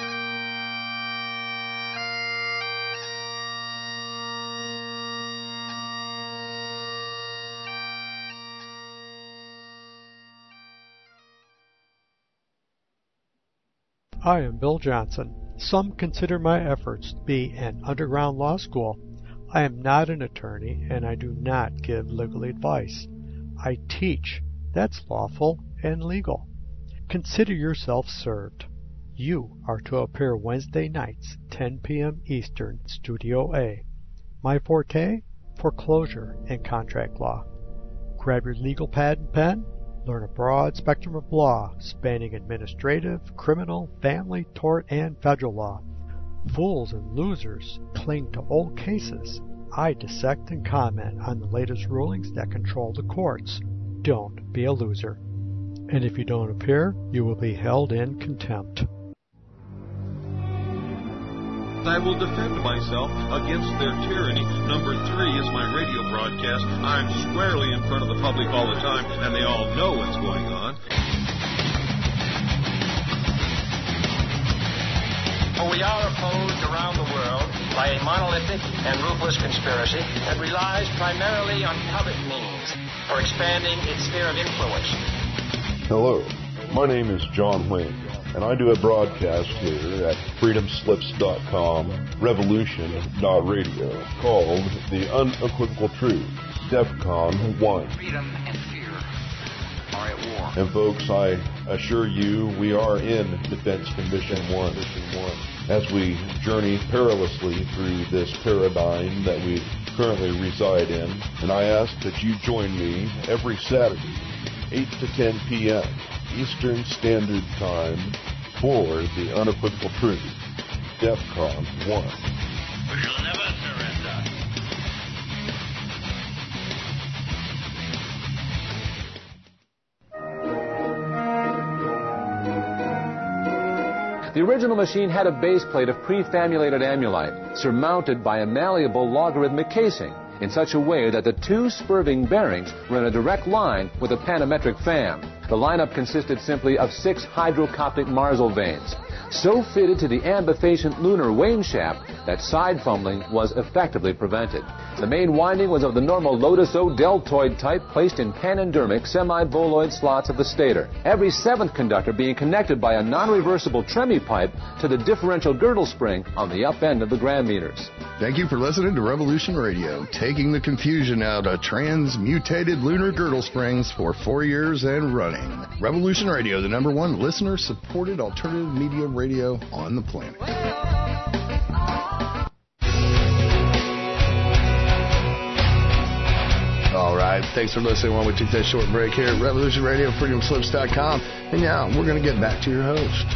I am Bill Johnson. Some consider my efforts to be an underground law school. I am not an attorney, and I do not give legal advice. I teach. That's lawful and legal. Consider yourself served. You are to appear Wednesday nights, ten p.m. Eastern, Studio A. My forte? Foreclosure and contract law. Grab your legal pad and pen. Learn a broad spectrum of law, spanning administrative, criminal, family, tort, and federal law. Fools and losers cling to old cases. I dissect and comment on the latest rulings that control the courts. Don't be a loser. And if you don't appear, you will be held in contempt. I will defend myself against their tyranny. Number three is my radio broadcast. I'm squarely in front of the public all the time, and they all know what's going on. For we are opposed around the world by a monolithic and ruthless conspiracy that relies primarily on covert means for expanding its sphere of influence. Hello, my name is John Wayne, and I do a broadcast here at freedom slips dot com, revolution dot radio, called The Unequivocal Truth, DEFCON one. Freedom and fear are at war. And folks, I assure you we are in Defense Condition one, as we journey perilously through this paradigm that we currently reside in. And I ask that you join me every Saturday, eight to ten p.m. Eastern Standard Time, for The Unequivocal Truth, DEFCON one. We shall never surrender. The original machine had a base plate of prefamulated amulite, surmounted by a malleable logarithmic casing, in such a way that the two spurving bearings were in a direct line with a panometric fan. The lineup consisted simply of six hydrocoptic Marsal vanes, so fitted to the ambifacient lunar wane shaft that side fumbling was effectively prevented. The main winding was of the normal Lotus-O deltoid type, placed in panendermic semi-boloid slots of the stator, every seventh conductor being connected by a non-reversible Tremi pipe to the differential girdle spring on the up end of the gram meters. Thank you for listening to Revolution Radio, taking the confusion out of transmutated lunar girdle springs for four years and running. Revolution Radio, the number one listener-supported alternative media radio on the planet. All right, thanks for listening while we take that short break here at Revolution Radio, freedom slips dot com. And now we're going to get back to your host.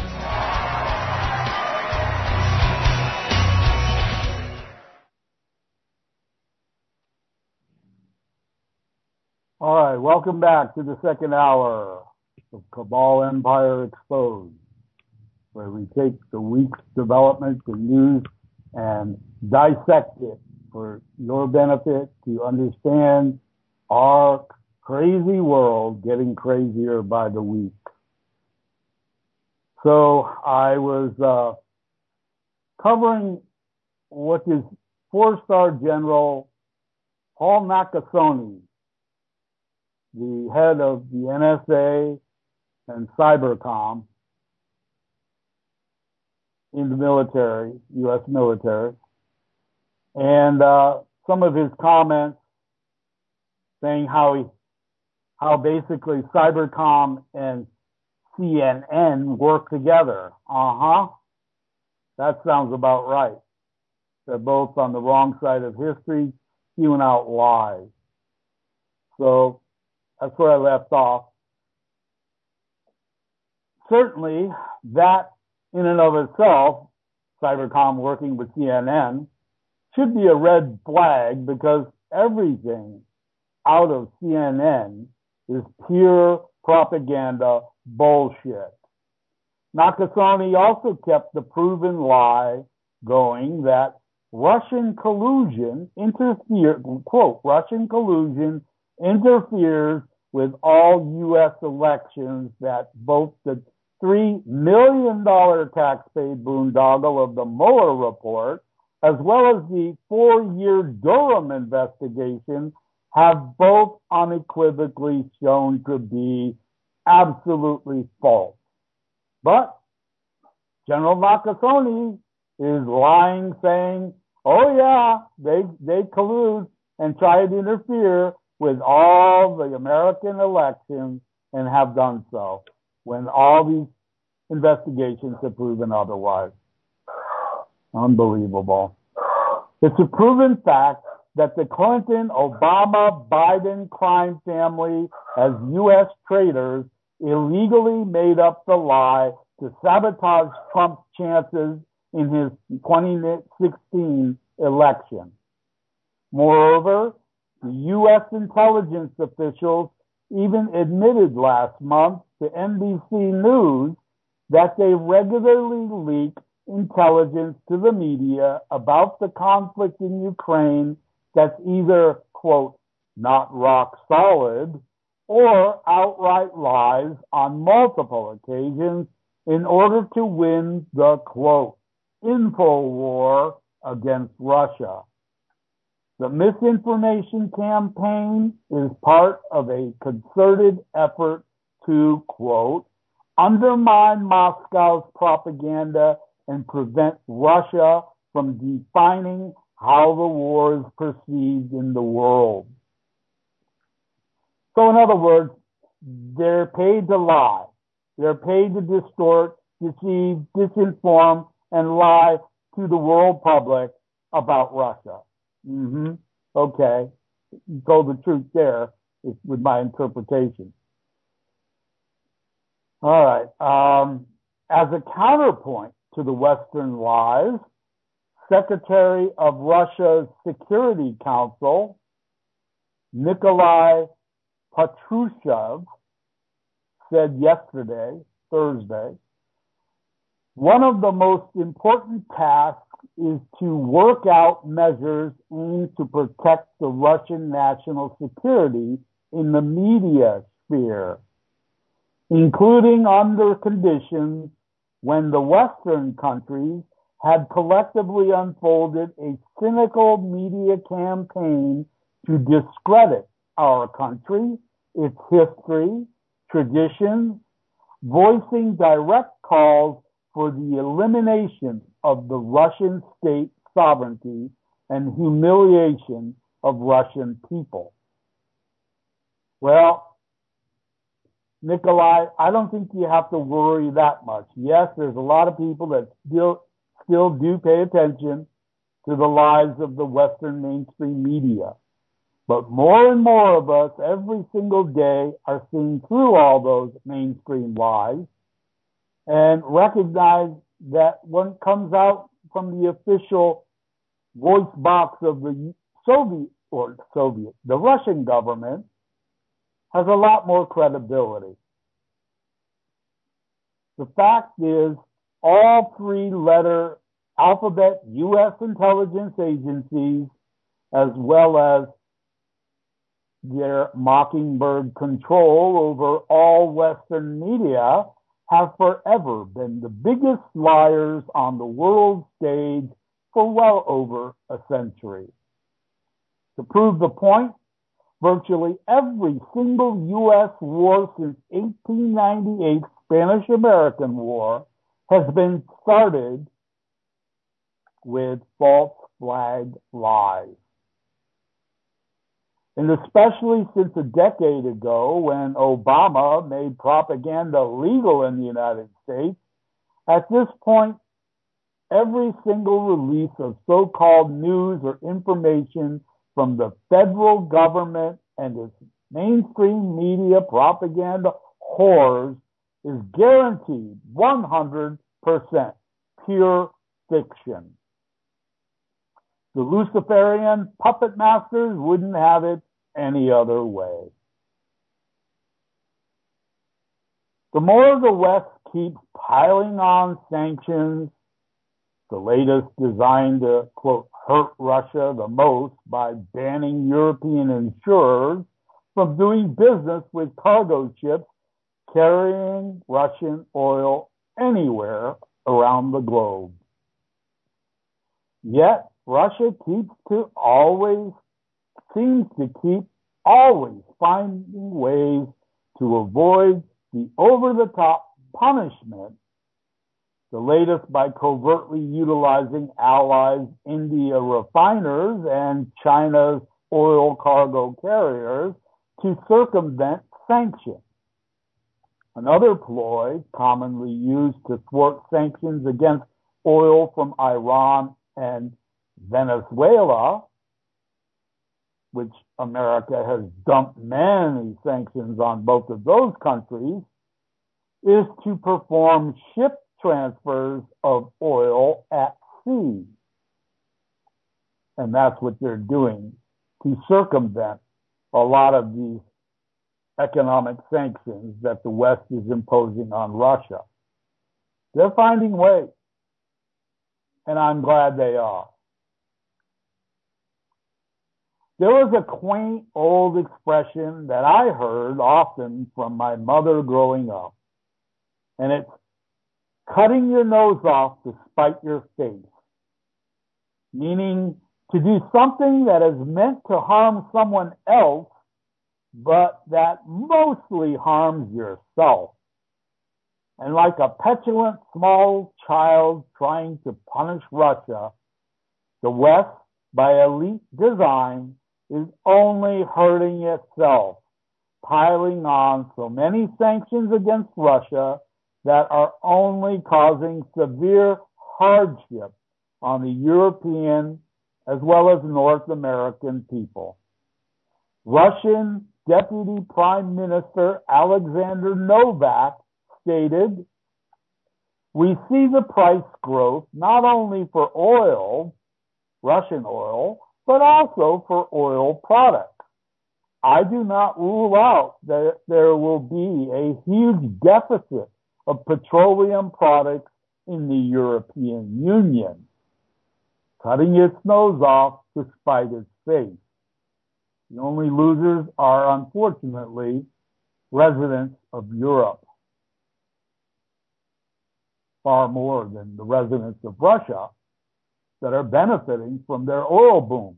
All right, welcome back to the second hour of Cabal Empire Exposed, where we take the week's developments and news and dissect it for your benefit to understand our crazy world getting crazier by the week. So I was uh, covering what is four-star General Paul Nakasone, the head of the N S A and Cybercom in the military, U S military, and uh, some of his comments saying how he, how basically Cybercom and C N N work together. Uh-huh. That sounds about right. They're both on the wrong side of history, spewing out lies. So that's where I left off. Certainly, that in and of itself, Cybercom working with C N N, should be a red flag, because everything out of C N N is pure propaganda bullshit. Nakasone also kept the proven lie going that Russian collusion interfere, quote, Russian collusion interferes with all U S elections, that both the three million dollars tax-paid boondoggle of the Mueller report, as well as the four-year Durham investigation, have both unequivocally shown to be absolutely false. But General Nakasone is lying, saying, oh yeah, they, they collude and try to interfere with all the American elections, and have done so, when all these investigations have proven otherwise. Unbelievable. It's a proven fact that the Clinton, Obama, Biden crime family, as U S traitors, illegally made up the lie to sabotage Trump's chances in his twenty sixteen election. Moreover, the U S intelligence officials even admitted last month to N B C News that they regularly leak intelligence to the media about the conflict in Ukraine that's either, quote, not rock solid, or outright lies on multiple occasions in order to win the, quote, info war against Russia. The misinformation campaign is part of a concerted effort to, quote, undermine Moscow's propaganda and prevent Russia from defining how the war is perceived in the world. So in other words, they're paid to lie. They're paid to distort, deceive, disinform, and lie to the world public about Russia. Mm-hmm. Okay. You told the truth there with my interpretation. All right. Um, as a counterpoint to the Western lies, Secretary of Russia's Security Council, Nikolai Patrushev, said yesterday, Thursday, one of the most important tasks is to work out measures aimed to protect the Russian national security in the media sphere, including under conditions when the Western countries had collectively unfolded a cynical media campaign to discredit our country, its history, traditions, voicing direct calls for the elimination of the Russian state sovereignty and humiliation of Russian people. Well, Nikolai, I don't think you have to worry that much. Yes, there's a lot of people that still still do pay attention to the lies of the Western mainstream media. But more and more of us every single day are seeing through all those mainstream lies and recognize that what comes out from the official voice box of the Soviet, or Soviet, the Russian government has a lot more credibility. The fact is, all three-letter alphabet U S intelligence agencies, as well as their Mockingbird control over all Western media, have forever been the biggest liars on the world stage for well over a century. To prove the point, virtually every single U S war since eighteen ninety-eight Spanish-American War has been started with false flag lies. And especially since a decade ago when Obama made propaganda legal in the United States, at this point, every single release of so-called news or information from the federal government and its mainstream media propaganda whores is guaranteed one hundred percent pure fiction. The Luciferian puppet masters wouldn't have it any other way. The more the West keeps piling on sanctions, the latest designed to, quote, hurt Russia the most by banning European insurers from doing business with cargo ships carrying Russian oil anywhere around the globe. Yet, Russia keeps to always, seems to keep always finding ways to avoid the over-the-top punishment, the latest by covertly utilizing allies' India refiners and China's oil cargo carriers to circumvent sanctions. Another ploy commonly used to thwart sanctions against oil from Iran and Venezuela, which America has dumped many sanctions on both of those countries, is to perform ship transfers of oil at And that's what they're doing to circumvent a lot of these economic sanctions that the West is imposing on Russia. They're finding ways, and I'm glad they are. There was a quaint old expression that I heard often from my mother growing up, and it's cutting your nose off to spite your face, meaning to do something that is meant to harm someone else, but that mostly harms yourself. And like a petulant small child trying to punish Russia, the West, by elite design, is only hurting itself, piling on so many sanctions against Russia that are only causing severe hardship on the European as well as North American people. Russian Deputy Prime Minister Alexander Novak stated, "We see the price growth not only for oil, Russian oil, but also for oil products. I do not rule out that there will be a huge deficit of petroleum products in the European Union," cutting its nose off to spite its face. The only losers are, unfortunately, residents of Europe, far more than the residents of Russia that are benefiting from their oil boom.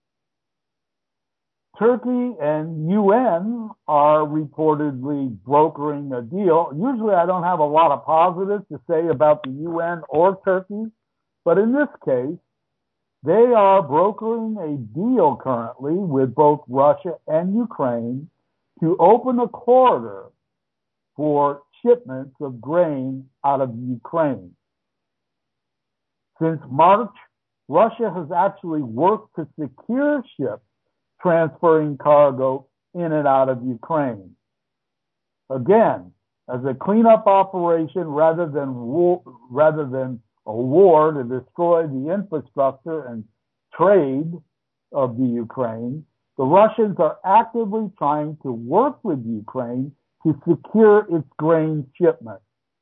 Turkey and U N are reportedly brokering a deal. Usually I don't have a lot of positives to say about the U N or Turkey, but in this case, they are brokering a deal currently with both Russia and Ukraine to open a corridor for shipments of grain out of Ukraine. Since March, Russia has actually worked to secure ships transferring cargo in and out of Ukraine. Again, as a cleanup operation rather than war, rather than a war to destroy the infrastructure and trade of the Ukraine, the Russians are actively trying to work with Ukraine to secure its grain shipments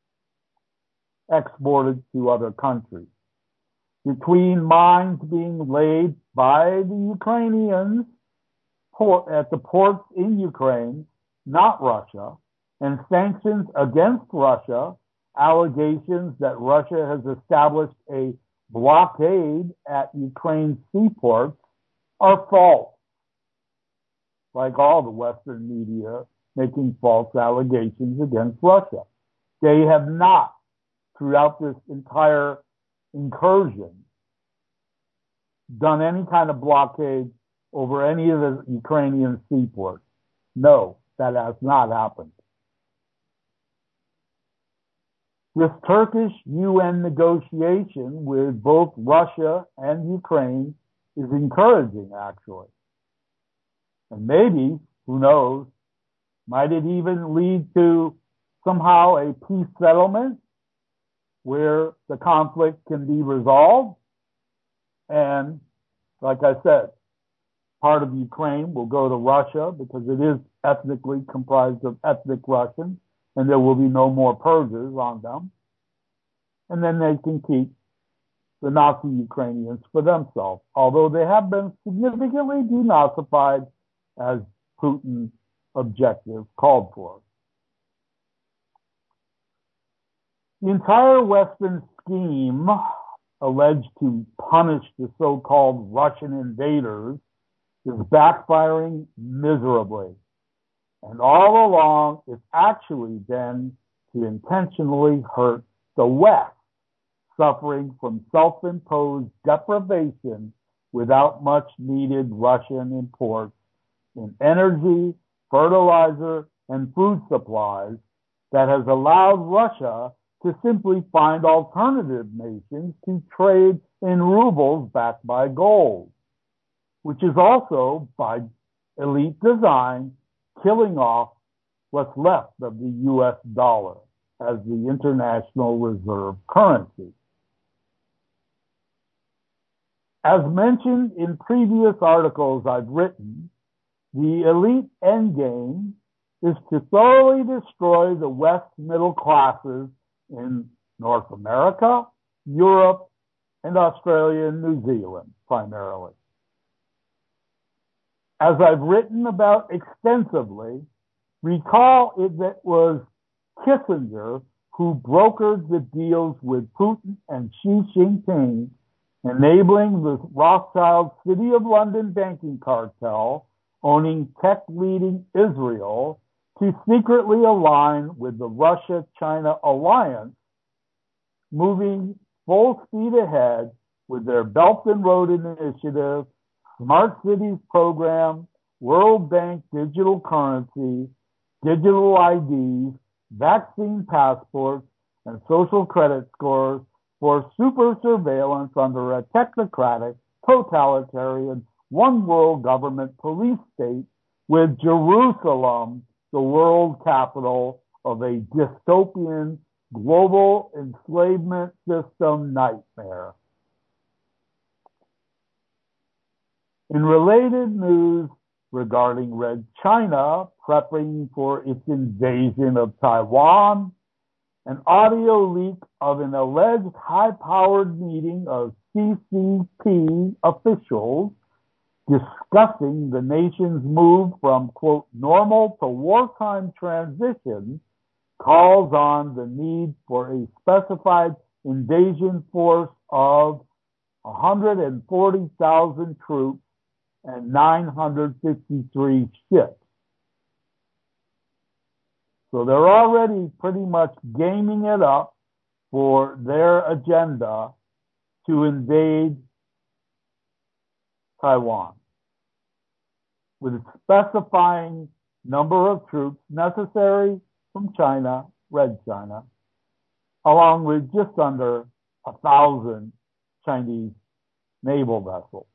exported to other countries. Between mines being laid by the Ukrainians port, at the ports in Ukraine, not Russia, and sanctions against Russia, allegations that Russia has established a blockade at Ukraine's seaports are false. Like all the Western media making false allegations against Russia. They have not, throughout this entire incursion, done any kind of blockade over any of the Ukrainian seaports. No, that has not happened. This Turkish U N negotiation with both Russia and Ukraine is encouraging, actually. And maybe, who knows, might it even lead to somehow a peace settlement where the conflict can be resolved? And, like I said, part of Ukraine will go to Russia because it is ethnically comprised of ethnic Russians, and there will be no more purges on them. And then they can keep the Nazi Ukrainians for themselves, although they have been significantly denazified as Putin's objective called for. The entire Western scheme alleged to punish the so-called Russian invaders is backfiring miserably. And all along, it's actually been to intentionally hurt the West, suffering from self-imposed deprivation without much needed Russian imports in energy, fertilizer, and food supplies that has allowed Russia to simply find alternative nations to trade in rubles backed by gold, which is also, by elite design, killing off what's left of the U S dollar as the international reserve currency. As mentioned in previous articles I've written, the elite endgame is to thoroughly destroy the West middle classes in North America, Europe, and Australia and New Zealand, primarily. As I've written about extensively, recall it that was Kissinger who brokered the deals with Putin and Xi Jinping, enabling the Rothschild City of London banking cartel, owning tech-leading Israel, to secretly align with the Russia-China alliance, moving full speed ahead with their Belt and Road Initiative, Smart Cities program, World Bank digital currency, digital I Ds, vaccine passports, and social credit scores for super surveillance under a technocratic, totalitarian, one world government police state with Jerusalem, the world capital of a dystopian global enslavement system nightmare. In related news regarding Red China prepping for its invasion of Taiwan, an audio leak of an alleged high-powered meeting of C C P officials discussing the nation's move from, quote, normal to wartime transition calls on the need for a specified invasion force of one hundred forty thousand troops and nine hundred fifty-three ships. So they're already pretty much gaming it up for their agenda to invade Taiwan, with a specifying number of troops necessary from China, Red China, along with just under a thousand Chinese naval vessels.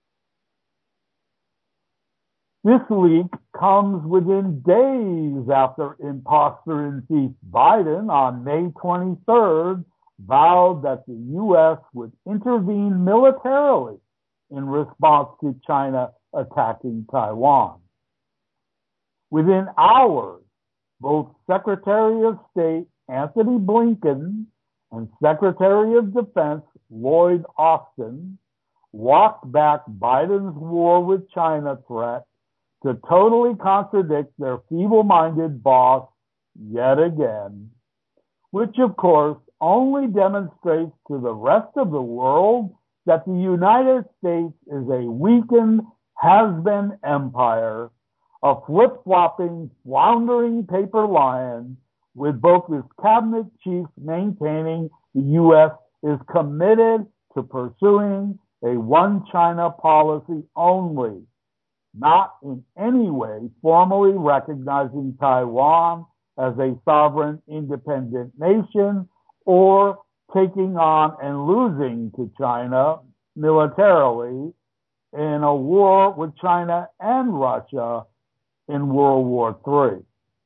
This leak comes within days after imposter-in-chief Biden on May twenty-third vowed that the U S would intervene militarily in response to China attacking Taiwan. Within hours, both Secretary of State Anthony Blinken and Secretary of Defense Lloyd Austin walked back Biden's war with China threat to totally contradict their feeble-minded boss yet again, which of course only demonstrates to the rest of the world that the United States is a weakened, has-been empire, a flip-flopping, floundering paper lion, with both its cabinet chiefs maintaining the U S is committed to pursuing a one-China policy only, not in any way formally recognizing Taiwan as a sovereign independent nation or taking on and losing to China militarily in a war with China and Russia in World War Three.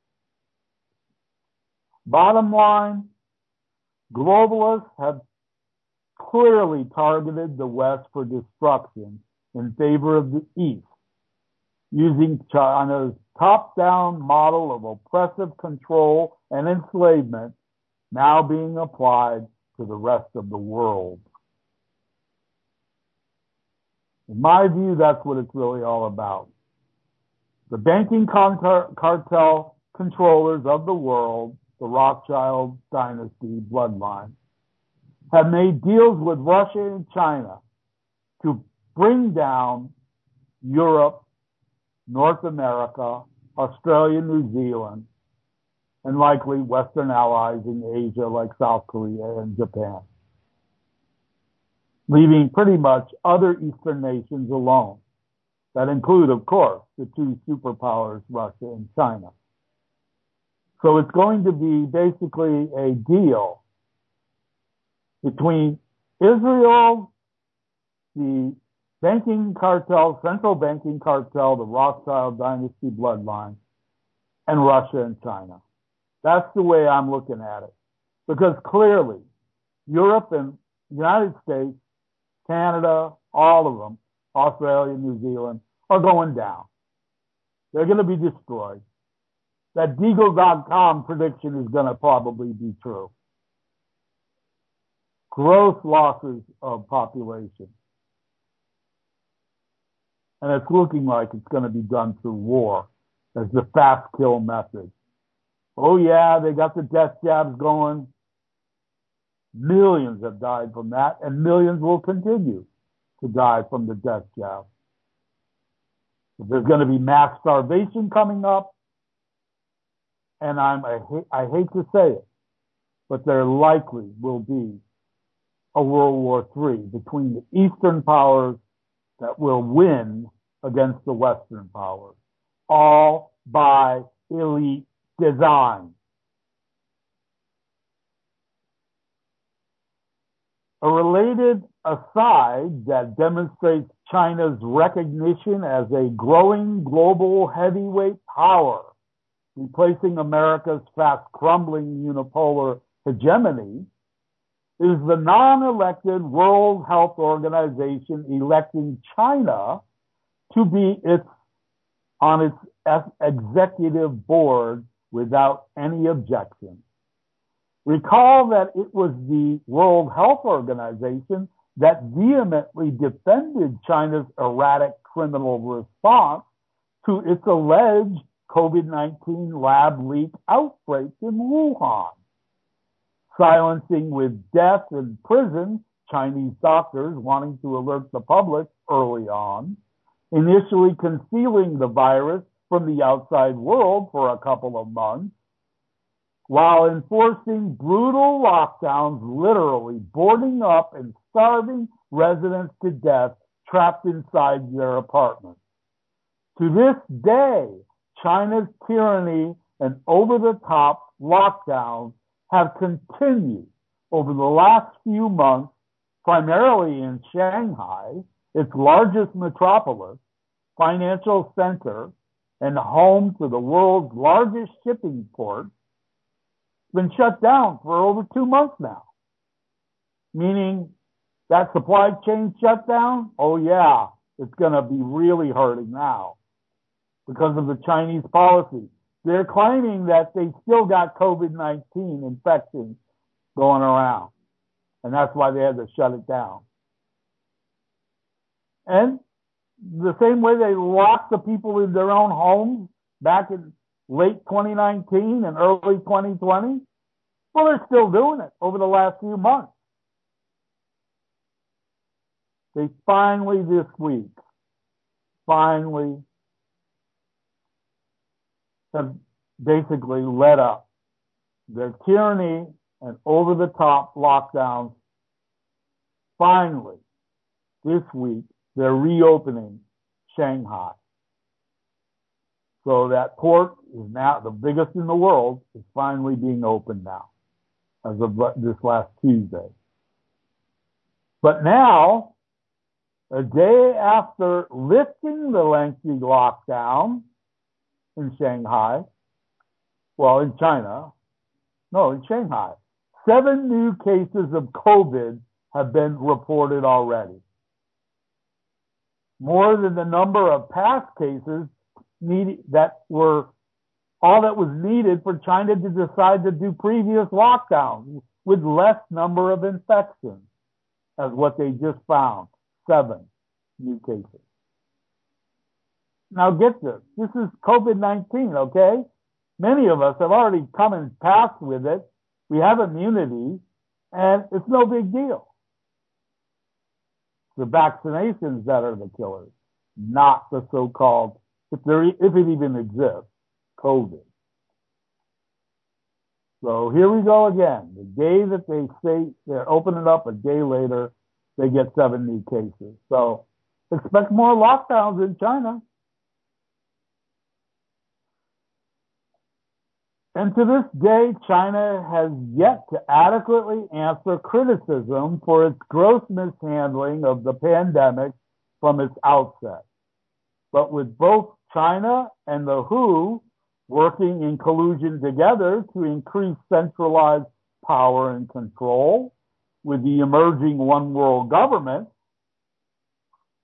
Bottom line, globalists have clearly targeted the West for destruction in favor of the East, using China's top-down model of oppressive control and enslavement now being applied to the rest of the world. In my view, that's what it's really all about. The banking cartel controllers of the world, the Rothschild dynasty bloodline, have made deals with Russia and China to bring down Europe, North America, Australia, New Zealand, and likely Western allies in Asia like South Korea and Japan, leaving pretty much other Eastern nations alone. That include, of course, the two superpowers, Russia and China. So it's going to be basically a deal between Israel, the banking cartel, central banking cartel, the Rothschild dynasty bloodline, and Russia and China. That's the way I'm looking at it. Because clearly, Europe and the United States Canada, all of them, Australia, New Zealand, are going down. They're going to be destroyed. That Deagle dot com prediction is going to probably be true. Gross losses of population. And it's looking like it's going to be done through war as the fast kill method. Oh yeah, they got the death jabs going. Millions have died from that, and millions will continue to die from the death jab. There's going to be mass starvation coming up, and I'm, I, hate, I hate to say it, but there likely will be a World War Three between the Eastern powers that will win against the Western powers, all by elite design. A related aside that demonstrates China's recognition as a growing global heavyweight power, replacing America's fast-crumbling unipolar hegemony, is the non-elected World Health Organization electing China to be its on its executive board without any objection. Recall that it was the World Health Organization that vehemently defended China's erratic criminal response to its alleged COVID nineteen lab leak outbreak in Wuhan, silencing with death and prison Chinese doctors wanting to alert the public early on, initially concealing the virus from the outside world for a couple of months, while enforcing brutal lockdowns, literally boarding up and starving residents to death trapped inside their apartments. To this day, China's tyranny and over-the-top lockdowns have continued over the last few months, primarily in Shanghai, its largest metropolis, financial center, and home to the world's largest shipping port, been shut down for over two months now. Meaning that supply chain shutdown, oh yeah, it's going to be really hurting now because of the Chinese policy. They're claiming that they still got COVID nineteen infections going around, and that's why they had to shut it down. And the same way they locked the people in their own homes back in late twenty nineteen and early twenty twenty, well, they're still doing it over the last few months. They finally this week, finally have basically let up their tyranny and over-the-top lockdowns. Finally, this week, they're reopening Shanghai. So that port is now the biggest in the world, is finally being opened now as of this last Tuesday. But now, a day after lifting the lengthy lockdown in Shanghai, well, in China, no, in Shanghai, seven new cases of COVID have been reported already. More than the number of past cases needed that were all that was needed for China to decide to do previous lockdowns with less number of infections, as what they just found, seven new cases. Now get this, this is COVID nineteen, okay? Many of us have already come and passed with it. We have immunity, and it's no big deal. The vaccinations that are the killers, not the so-called, if there, if it even exists, COVID. So here we go again. The day that they say they're opening up, a day later, they get seven new cases. So expect more lockdowns in China. And to this day, China has yet to adequately answer criticism for its gross mishandling of the pandemic from its outset. But with both China and the W H O working in collusion together to increase centralized power and control with the emerging one world government,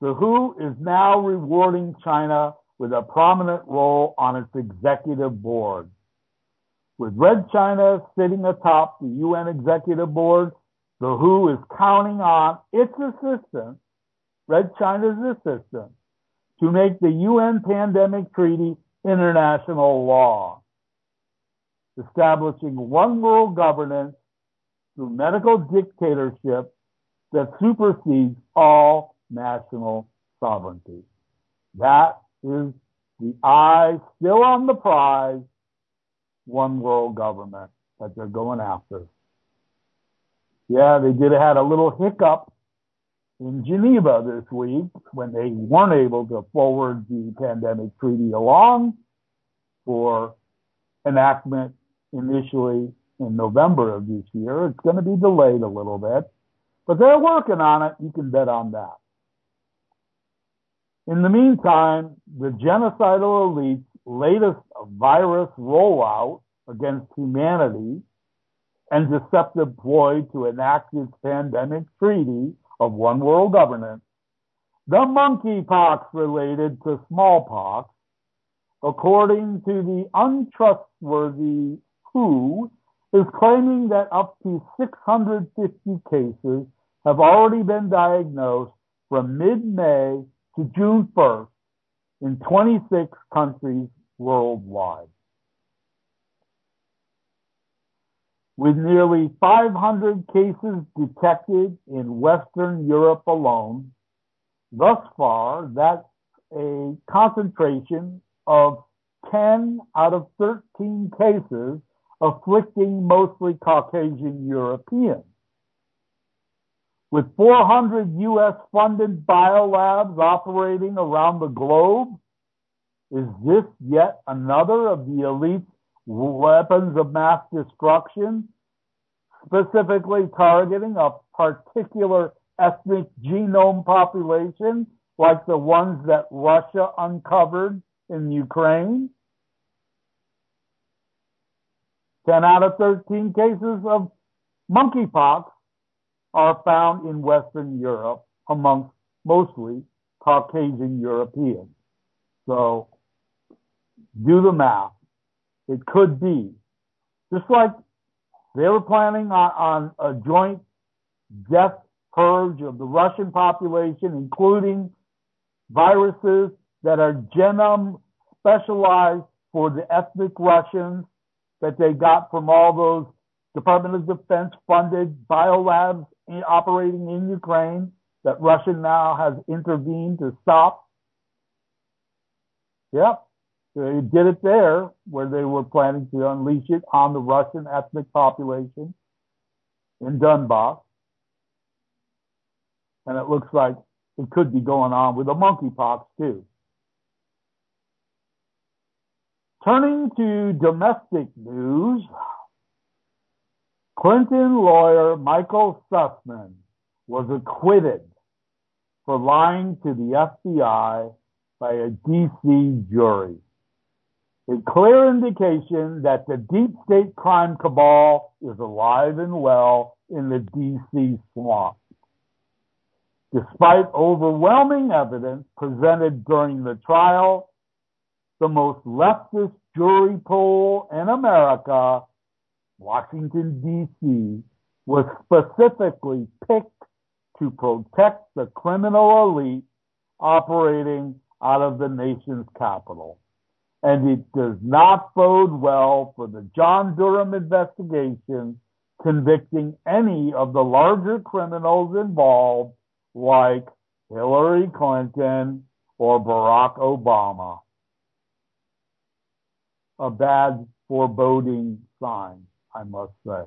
the W H O is now rewarding China with a prominent role on its executive board. With Red China sitting atop the U N executive board, the W H O is counting on its assistance, Red China's assistance, to make the U N Pandemic Treaty international law, establishing one world governance through medical dictatorship that supersedes all national sovereignty. That is the eye still on the prize, one world government that they're going after. Yeah, they did have a little hiccup in Geneva this week when they weren't able to forward the pandemic treaty along for enactment initially in November of this year. It's going to be delayed a little bit, but they're working on it. You can bet on that. In the meantime, the genocidal elite's latest virus rollout against humanity and deceptive ploy to enact its pandemic treaty of one world governance, the monkeypox related to smallpox, according to the untrustworthy W H O, is claiming that up to six hundred fifty cases have already been diagnosed from mid-May to June first in twenty-six countries worldwide. With nearly five hundred cases detected in Western Europe alone, thus far, that's a concentration of ten out of thirteen cases afflicting mostly Caucasian Europeans. With four hundred U S funded biolabs operating around the globe, is this yet another of the elite's weapons of mass destruction, specifically targeting a particular ethnic genome population like the ones that Russia uncovered in Ukraine? ten out of thirteen cases of monkeypox are found in Western Europe amongst mostly Caucasian Europeans. So do the math. It could be. Just like they were planning on, on a joint death purge of the Russian population, including viruses that are genome specialized for the ethnic Russians that they got from all those Department of Defense funded biolabs in, operating in Ukraine that Russia now has intervened to stop. Yep. They did it there where they were planning to unleash it on the Russian ethnic population in Donbass. And it looks like it could be going on with the monkeypox too. Turning to domestic news, Clinton lawyer Michael Sussman was acquitted for lying to the F B I by a D C jury. A clear indication that the deep state crime cabal is alive and well in the D C swamp. Despite overwhelming evidence presented during the trial, the most leftist jury pool in America, Washington, D C, was specifically picked to protect the criminal elite operating out of the nation's capital. And it does not bode well for the John Durham investigation convicting any of the larger criminals involved, like Hillary Clinton or Barack Obama. A bad foreboding sign, I must say,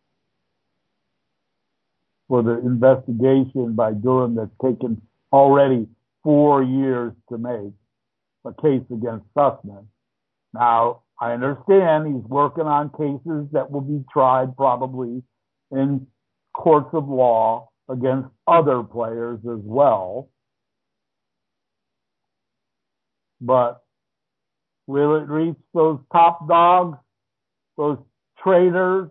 for the investigation by Durham that's taken already four years to make a case against Sussman. Now, I understand he's working on cases that will be tried probably in courts of law against other players as well. But will it reach those top dogs, those traitors,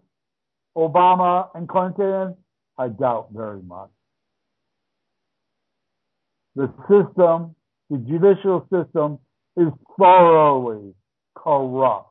Obama and Clinton? I doubt very much. The system, the judicial system, is thoroughly corrupt.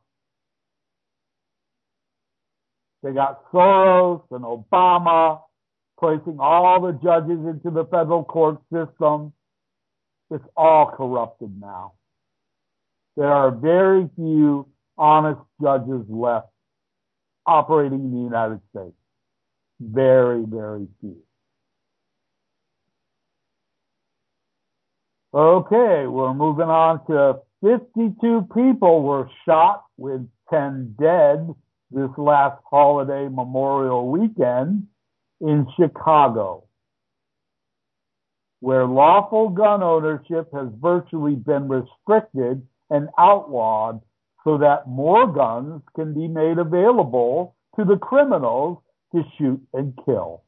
They got Soros and Obama placing all the judges into the federal court system. It's all corrupted now. There are very few honest judges left operating in the United States. Very, very few. Okay, we're moving on to fifty-two people were shot with ten dead this last holiday Memorial weekend in Chicago, where lawful gun ownership has virtually been restricted and outlawed so that more guns can be made available to the criminals to shoot and kill.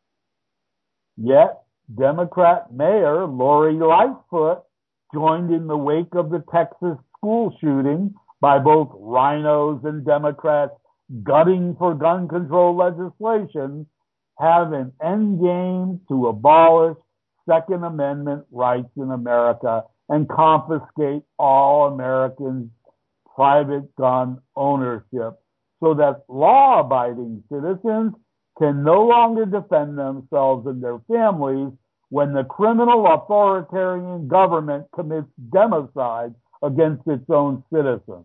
Yet, Democrat Mayor Lori Lightfoot joined in the wake of the Texas school shooting by both rhinos and Democrats gutting for gun control legislation, have an end game to abolish Second Amendment rights in America and confiscate all Americans' private gun ownership so that law-abiding citizens can no longer defend themselves and their families when the criminal authoritarian government commits genocide against its own citizens.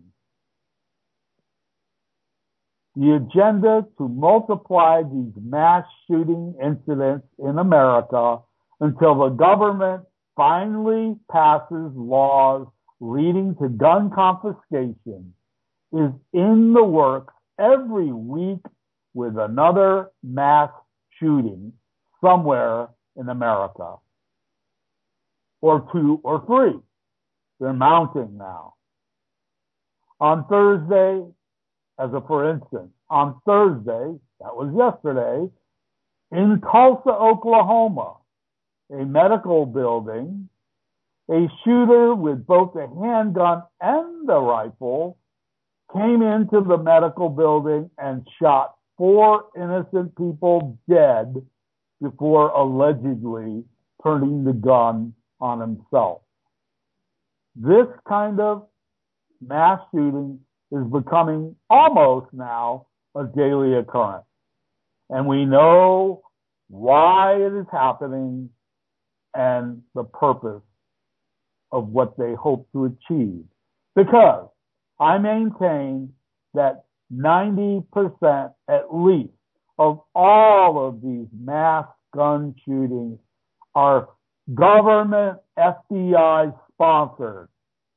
The agenda to multiply these mass shooting incidents in America until the government finally passes laws leading to gun confiscation is in the works every week with another mass shooting somewhere in America. Or two or three. They're mounting now. On Thursday, as a for instance, on Thursday, that was yesterday, in Tulsa, Oklahoma, a medical building, a shooter with both a handgun and a rifle came into the medical building and shot four innocent people dead before allegedly turning the gun on himself. This kind of mass shooting is becoming almost now a daily occurrence. And we know why it is happening and the purpose of what they hope to achieve. Because I maintain that ninety percent at least of all of these mass gun shootings are government F B I sponsored.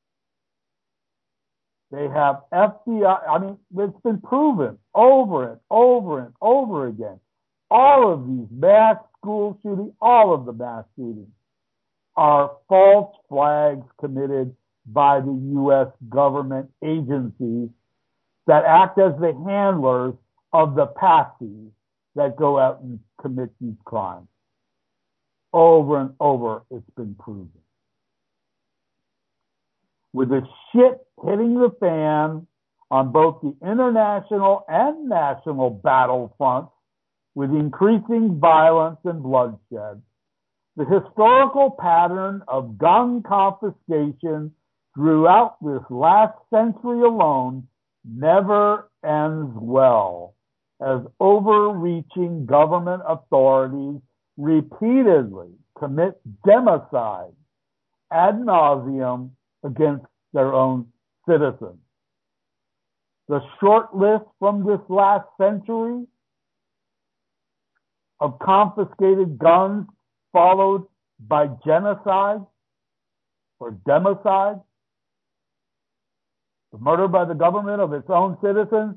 They have F B I, I mean, it's been proven over and over and over again. All of these mass school shootings, all of the mass shootings are false flags committed by the U S government agencies that act as the handlers of the patsies that go out and commit these crimes. Over and over, it's been proven. With the shit hitting the fan on both the international and national battlefronts, with increasing violence and bloodshed, the historical pattern of gun confiscation throughout this last century alone never ends well, as overreaching government authorities repeatedly commit genocide ad nauseum against their own citizens. The short list from this last century of confiscated guns followed by genocide or democide, the murder by the government of its own citizens.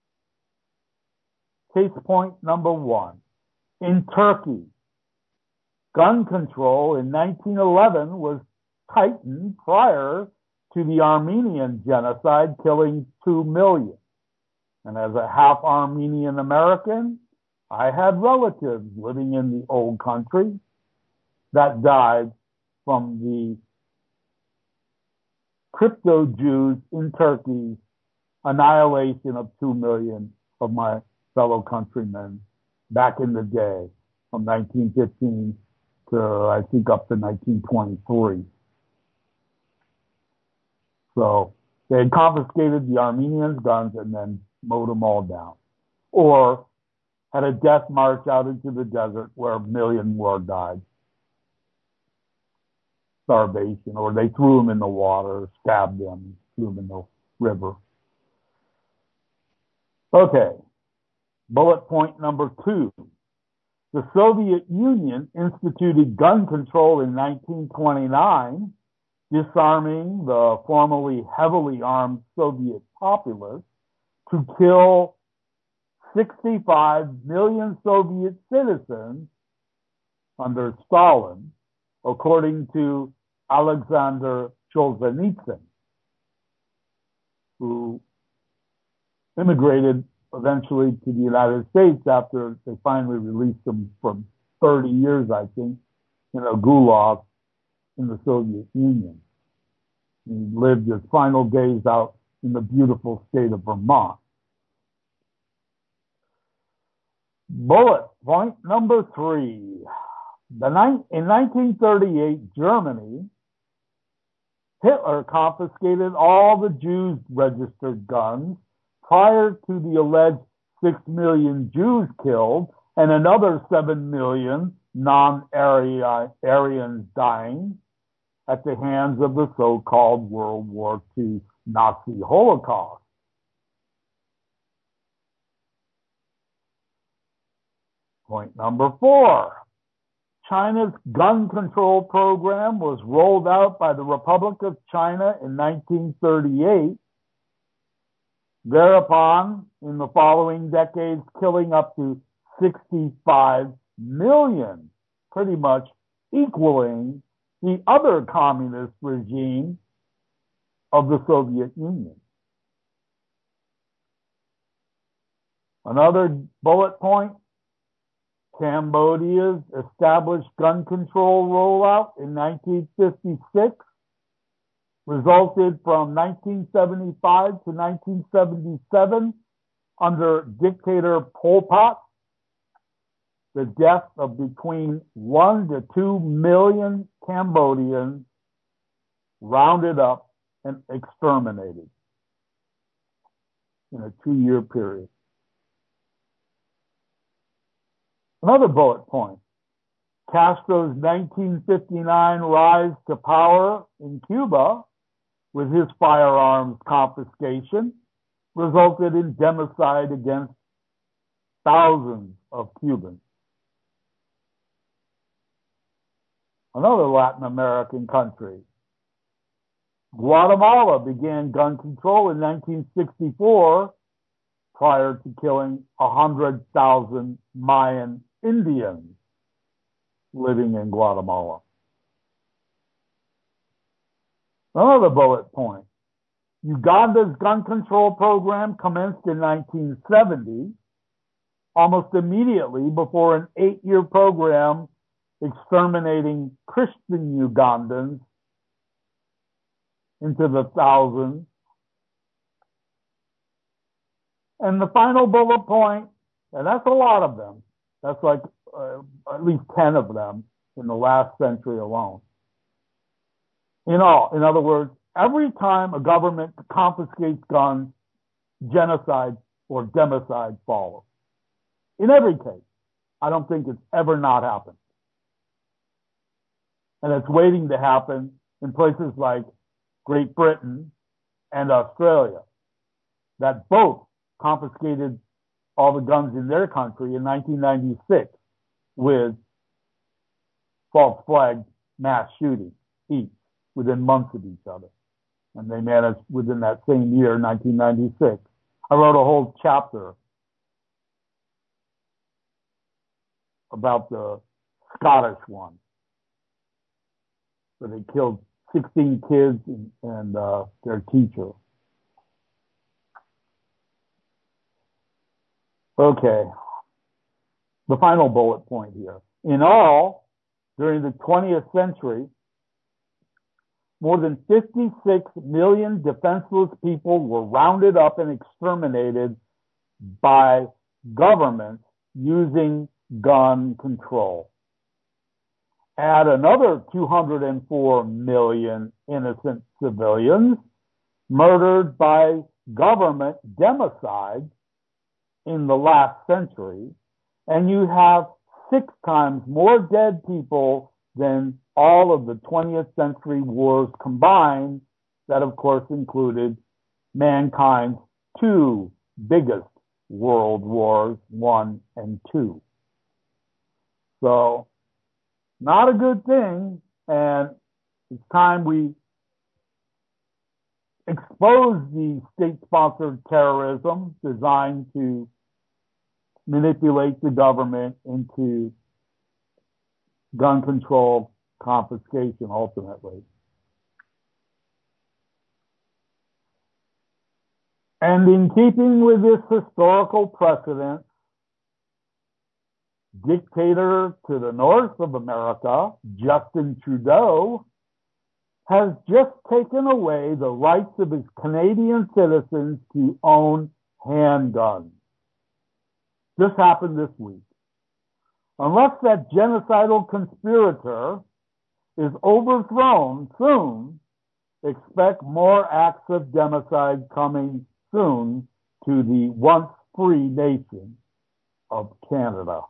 Case point number one. In Turkey, gun control in nineteen eleven was tightened prior to the Armenian genocide killing two million. And as a half Armenian American, I had relatives living in the old country that died from the crypto Jews in Turkey's annihilation of two million of my fellow countrymen back in the day from nineteen fifteen to, I think, up to nineteen twenty-three. So they had confiscated the Armenians' guns and then mowed them all down. Or had a death march out into the desert where a million more died. Starvation. Or they threw them in the water, stabbed them, threw them in the river. Okay. Bullet point number two. The Soviet Union instituted gun control in nineteen twenty-nine, disarming the formerly heavily armed Soviet populace to kill sixty-five million Soviet citizens under Stalin, according to Alexander Solzhenitsyn, who immigrated eventually to the United States after they finally released him from thirty years, I think, in a gulag in the Soviet Union. He lived his final days out in the beautiful state of Vermont. Bullet point number three. The ni- in nineteen thirty-eight, Germany, Hitler confiscated all the Jews' registered guns prior to the alleged six million Jews killed and another seven million non-Aryans dying at the hands of the so-called World War Two Nazi Holocaust. Point number four. China's gun control program was rolled out by the Republic of China in nineteen thirty-eight. Thereupon, in the following decades, killing up to sixty-five million, pretty much equaling the other communist regime of the Soviet Union. Another bullet point, Cambodia's established gun control rollout in nineteen fifty-six resulted from nineteen seventy-five to nineteen seventy-seven under dictator Pol Pot, the death of between one to two million Cambodians rounded up and exterminated in a two-year period. Another bullet point. Castro's nineteen fifty-nine rise to power in Cuba with his firearms confiscation resulted in democide against thousands of Cubans. Another Latin American country. Guatemala began gun control in nineteen sixty-four prior to killing one hundred thousand Mayan Indians living in Guatemala. Another bullet point. Uganda's gun control program commenced in nineteen seventy, almost immediately before an eight-year program exterminating Christian Ugandans into the thousands. And the final bullet point, and that's a lot of them, that's like uh, at least ten of them in the last century alone. In all, in other words, every time a government confiscates guns, genocide or democide follows. In every case. I don't think it's ever not happened. And it's waiting to happen in places like Great Britain and Australia, that both confiscated all the guns in their country in nineteen ninety-six with false flag mass shootings, each within months of each other. And they managed within that same year, nineteen ninety-six. I wrote a whole chapter about the Scottish one, where they killed sixteen kids and, and uh, their teacher. Okay. The final bullet point here. In all, during the twentieth century, more than fifty-six million defenseless people were rounded up and exterminated by governments using gun control. Add another two hundred four million innocent civilians murdered by government democide in the last century, and you have six times more dead people than all of the twentieth century wars combined, that of course included mankind's two biggest world wars, one and two. So, not a good thing, and it's time we expose the state-sponsored terrorism designed to manipulate the government into gun control confiscation ultimately. And in keeping with this historical precedent, dictator to the north of America, Justin Trudeau, has just taken away the rights of his Canadian citizens to own handguns. This happened this week. Unless that genocidal conspirator is overthrown soon, expect more acts of democide coming soon to the once free nation of Canada.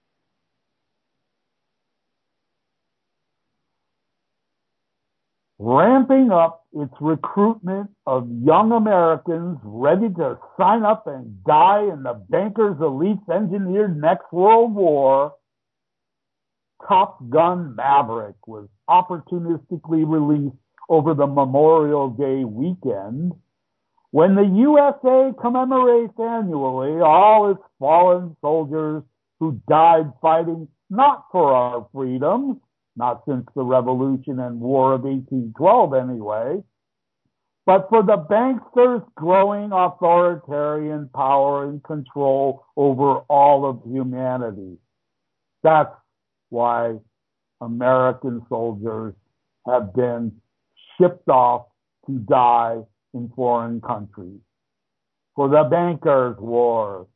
Ramping up its recruitment of young Americans ready to sign up and die in the bankers' elites engineered next World War, Top Gun Maverick was opportunistically released over the Memorial Day weekend, when the U S A commemorates annually all its fallen soldiers who died fighting not for our freedom, not since the Revolution and War of eighteen twelve anyway, but for the banksters' growing authoritarian power and control over all of humanity. That's why American soldiers have been shipped off to die in foreign countries. For the bankers' war.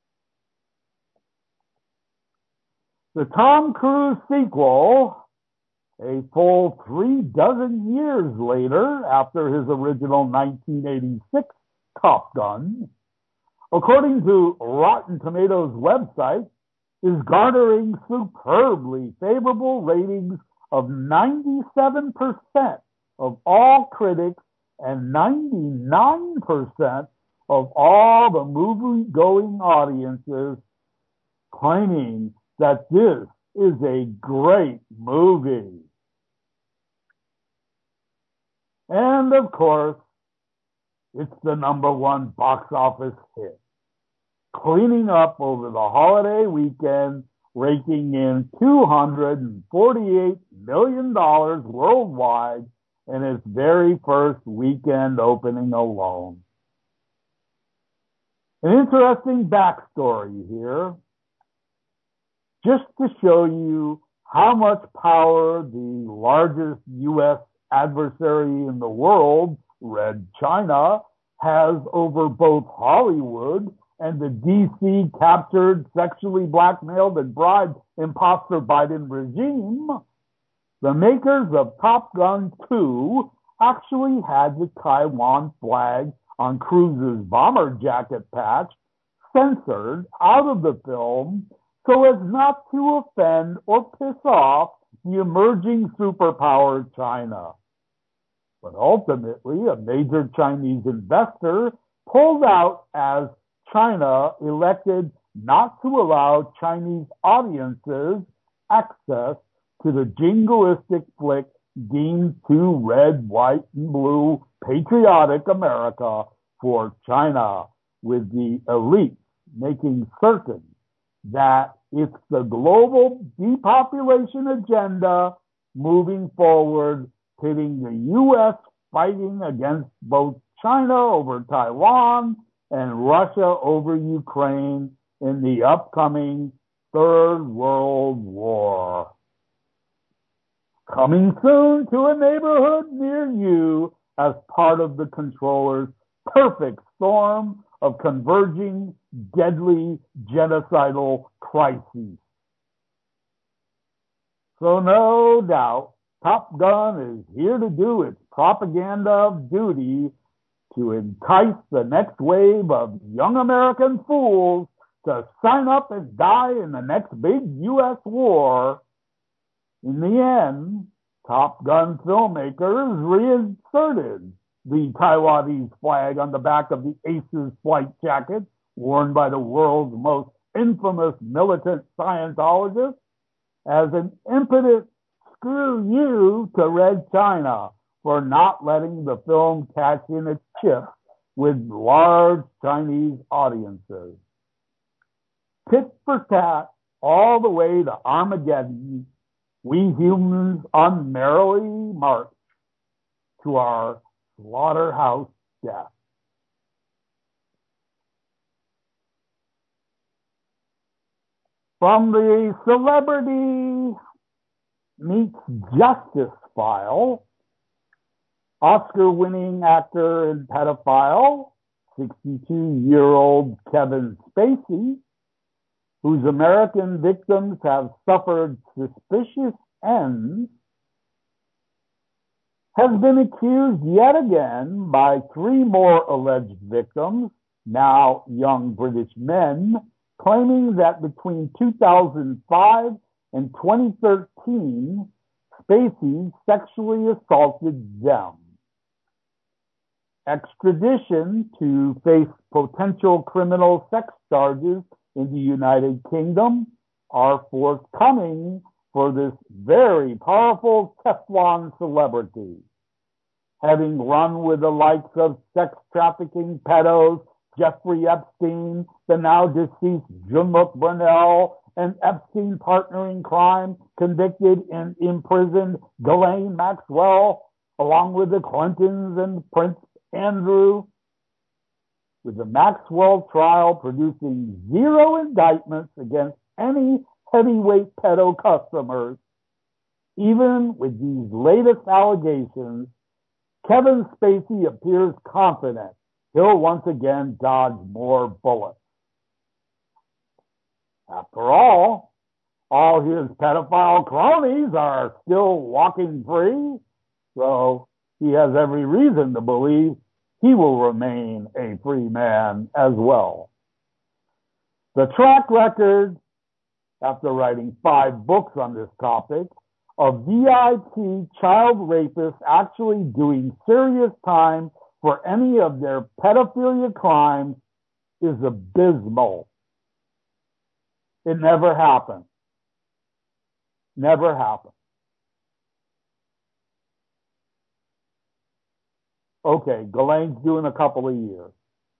The Tom Cruise sequel, a full three dozen years later after his original nineteen eighty-six Top Gun, according to Rotten Tomatoes website, is garnering superbly favorable ratings of ninety-seven percent of all critics and ninety-nine percent of all the movie-going audiences, claiming that this is a great movie. And of course, it's the number one box office hit, cleaning up over the holiday weekend, raking in two hundred forty-eight million dollars worldwide in its very first weekend opening alone. An interesting backstory here, just to show you how much power the largest U S adversary in the world, Red China, has over both Hollywood and the D C captured, sexually blackmailed, and bribed imposter Biden regime. The makers of Top Gun two actually had the Taiwan flag on Cruise's bomber jacket patch censored out of the film so as not to offend or piss off the emerging superpower China. But ultimately, a major Chinese investor pulled out as China elected not to allow Chinese audiences access to the jingoistic flick deemed too red, white, and blue patriotic America for China, with the elites making certain that it's the global depopulation agenda moving forward, pitting the U S fighting against both China over Taiwan and Russia over Ukraine in the upcoming Third World War. Coming soon to a neighborhood near you as part of the controller's perfect storm of converging, deadly, genocidal crises. So no doubt, Top Gun is here to do its propaganda of duty to entice the next wave of young American fools to sign up and die in the next big U S war. In the end, Top Gun filmmakers reinserted the Taiwanese flag on the back of the Aces flight jacket worn by the world's most infamous militant Scientologist as an impotent screw you to Red China for not letting the film cash in its chip with large Chinese audiences. Tit for tat all the way to Armageddon, we humans unmerrily march to our slaughterhouse death. From the Celebrity Meets Justice file, Oscar-winning actor and pedophile, sixty-two-year-old Kevin Spacey, whose American victims have suffered suspicious ends, has been accused yet again by three more alleged victims, now young British men, claiming that between two thousand five and twenty thirteen, Spacey sexually assaulted them. Extradition to face potential criminal sex charges in the United Kingdom are forthcoming for this very powerful Teflon celebrity, having run with the likes of sex trafficking pedos Jeffrey Epstein, the now deceased Jean-Luc Brunel, and Epstein partner in crime, convicted and imprisoned Ghislaine Maxwell, along with the Clintons and Prince Andrew, with the Maxwell trial producing zero indictments against any heavyweight pedo customers. Even with these latest allegations, Kevin Spacey appears confident he'll once again dodge more bullets. After all, all his pedophile cronies are still walking free, so he has every reason to believe he will remain a free man as well. The track record, after writing five books on this topic, of V I P child rapists actually doing serious time for any of their pedophilia crimes is abysmal. It never happened. Never happened. Okay, Ghislaine's doing a couple of years.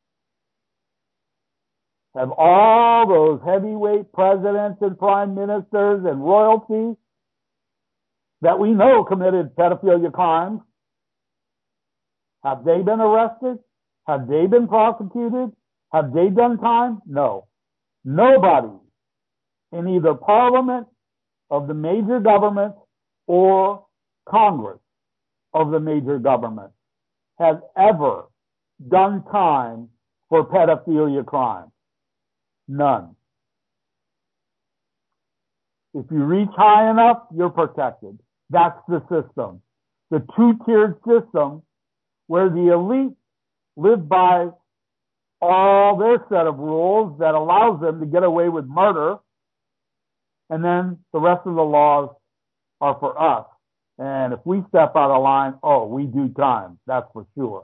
Have all those heavyweight presidents and prime ministers and royalty that we know committed pedophilia crimes, have they been arrested? Have they been prosecuted? Have they done time? No. Nobody in either Parliament of the major government or Congress of the major government has ever done time for pedophilia crimes. None. If you reach high enough, you're protected. That's the system. The two-tiered system where the elite live by all their set of rules that allows them to get away with murder, and then the rest of the laws are for us. And if we step out of line, oh, we do time. That's for sure.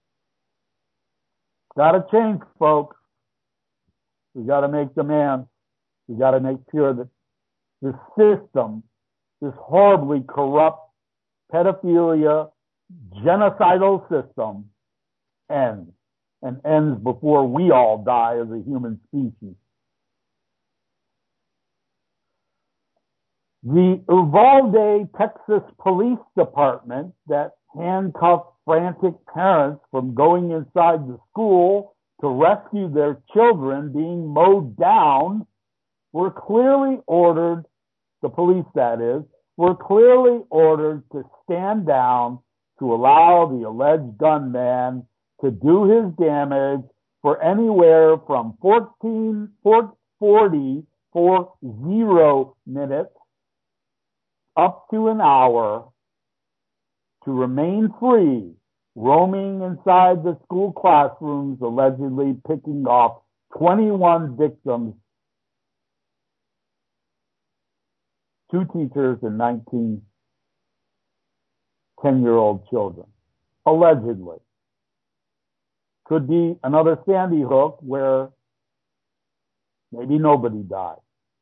Gotta change, folks. We gotta make demands. We gotta make sure that the system, this horribly corrupt pedophilia genocidal system, ends. And ends before we all die as a human species. The Uvalde, Texas Police Department that handcuffed frantic parents from going inside the school to rescue their children being mowed down were clearly ordered, the police that is, were clearly ordered to stand down to allow the alleged gunman to do his damage for anywhere from fourteen, forty, four zero minutes up to an hour to remain free, roaming inside the school classrooms, allegedly picking off twenty-one victims, two teachers and nineteen ten-year-old children, allegedly. Could be another Sandy Hook where maybe nobody died.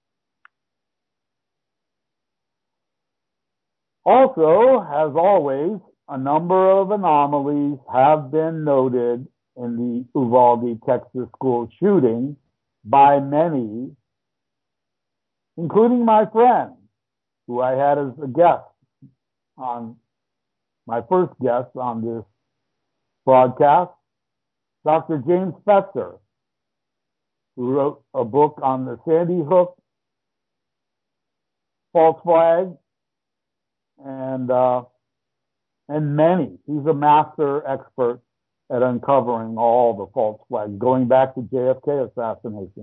Also, as always, a number of anomalies have been noted in the Uvalde, Texas school shooting by many, including my friend, who I had as a guest on my first guest on this broadcast, Doctor James Fetzer, who wrote a book on the Sandy Hook false flag, and uh, and many. He's a master expert at uncovering all the false flags, going back to J F K assassination.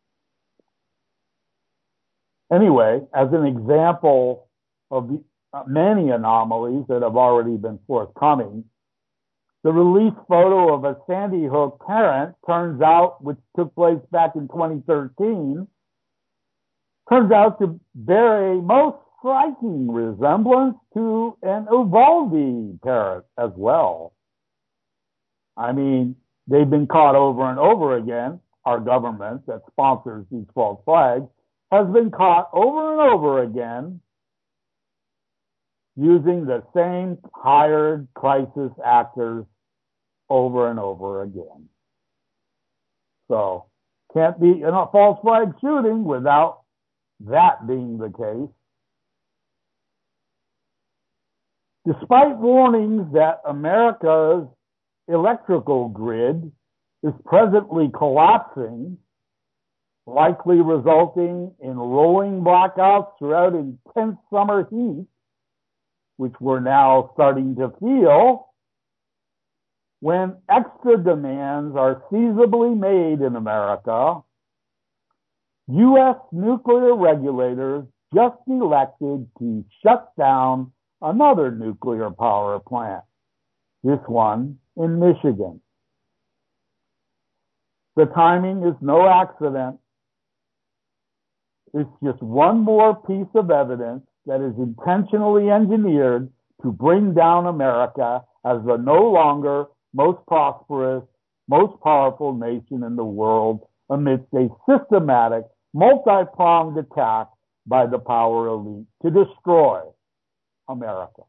Anyway, as an example of the uh, many anomalies that have already been forthcoming, the released photo of a Sandy Hook parent turns out, which took place back in twenty thirteen, turns out to bear a most striking resemblance to an Uvalde parent as well. I mean, they've been caught over and over again. Our government that sponsors these false flags has been caught over and over again using the same hired crisis actors over and over again. So, can't be in a false flag shooting without that being the case. Despite warnings that America's electrical grid is presently collapsing, likely resulting in rolling blackouts throughout intense summer heat, which we're now starting to feel, when extra demands are feasibly made in America, U S nuclear regulators just elected to shut down another nuclear power plant, this one in Michigan. The timing is no accident. It's just one more piece of evidence that is intentionally engineered to bring down America as the no longer most prosperous, most powerful nation in the world amidst a systematic, multi-pronged attack by the power elite to destroy America.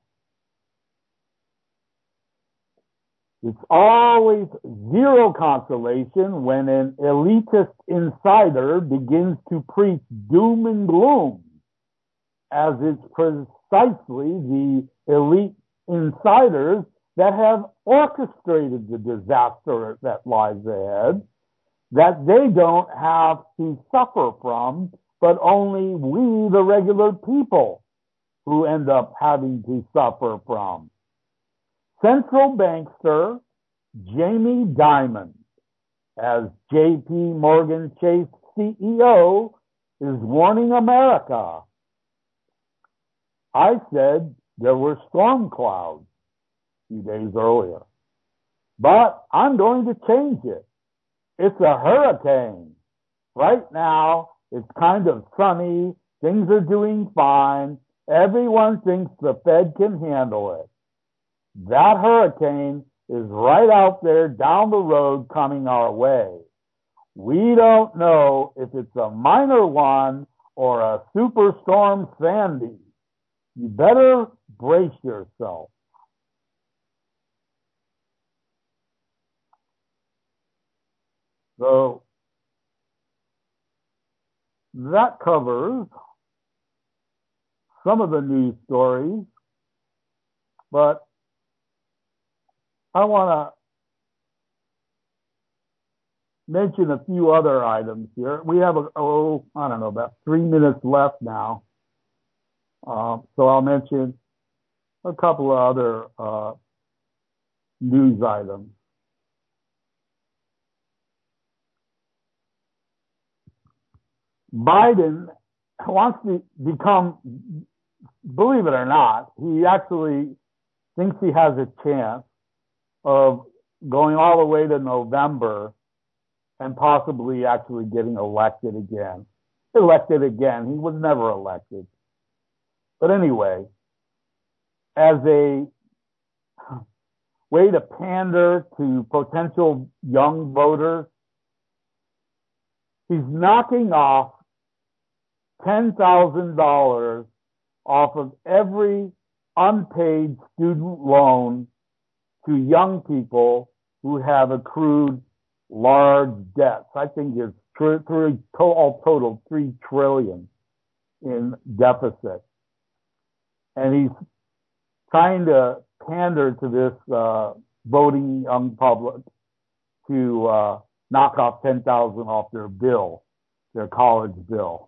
It's always zero consolation when an elitist insider begins to preach doom and gloom, as it's precisely the elite insiders that have orchestrated the disaster that lies ahead, that they don't have to suffer from, but only we, the regular people, who end up having to suffer from. Central bankster Jamie Dimon, as J P Morgan Chase C E O, is warning America. I said there were storm clouds a few days earlier, but I'm going to change it. It's a hurricane. Right now, it's kind of sunny. Things are doing fine. Everyone thinks the Fed can handle it. That hurricane is right out there down the road coming our way. We don't know if it's a minor one or a superstorm Sandy. You better brace yourself. So that covers some of the news stories, but I want to mention a few other items here. We have, a, oh, I don't know, about three minutes left now. Uh, so I'll mention a couple of other uh, news items. Biden wants to become believe it or not, he actually thinks he has a chance of going all the way to November and possibly actually getting elected again. Elected again. He was never elected. But anyway, as a way to pander to potential young voters, he's knocking off ten thousand dollars off of every unpaid student loan to young people who have accrued large debts. I think it's three, three, all total three trillion in deficit. And he's trying to pander to this uh, voting young public to uh, knock off ten thousand off their bill, their college bill.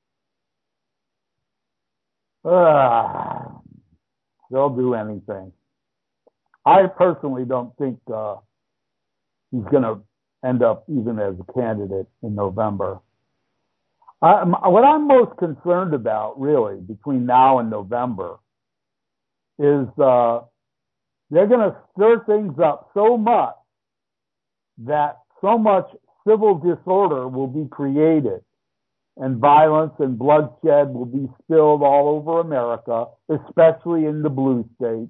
Uh, they'll do anything. I personally don't think uh, he's going to end up even as a candidate in November. I, what I'm most concerned about, really, between now and November, is uh, they're going to stir things up so much that so much civil disorder will be created and violence and bloodshed will be spilled all over America, especially in the blue states,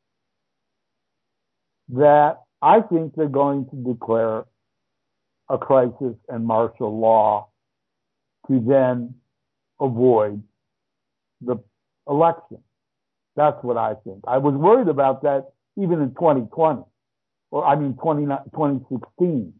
that I think they're going to declare a crisis and martial law to then avoid the election. That's what I think. I was worried about that even in twenty twenty, or I mean twenty sixteen.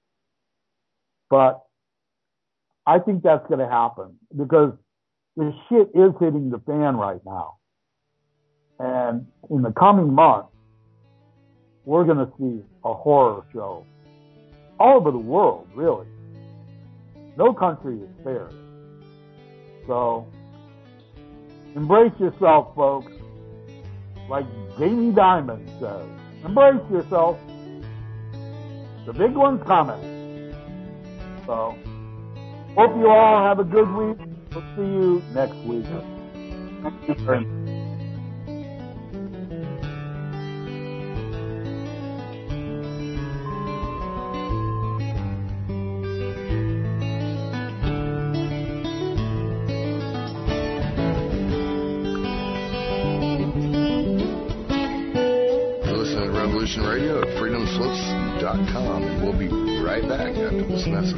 But I think that's going to happen because the shit is hitting the fan right now. And in the coming months, we're going to see a horror show all over the world, really. No country is spared. So, embrace yourself, folks. Like Jamie Dimon says, embrace yourself. The big one's coming. So, hope you all have a good week. We'll see you next week. Thank you very much. Radio at freedom slips dot com, and we'll be right back after this message.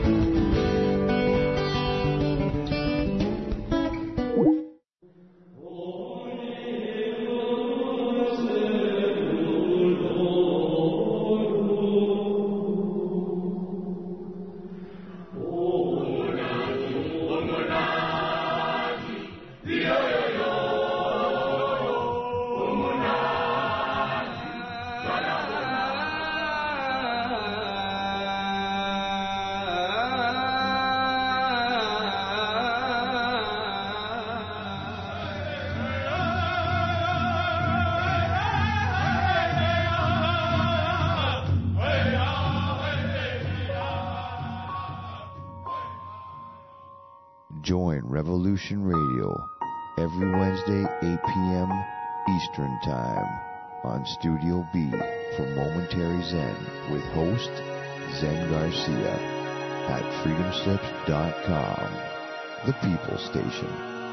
Join Revolution Radio every Wednesday, eight p.m. Eastern Time on Studio B for Momentary Zen with host Zen Garcia at freedom slips dot com, the People Station.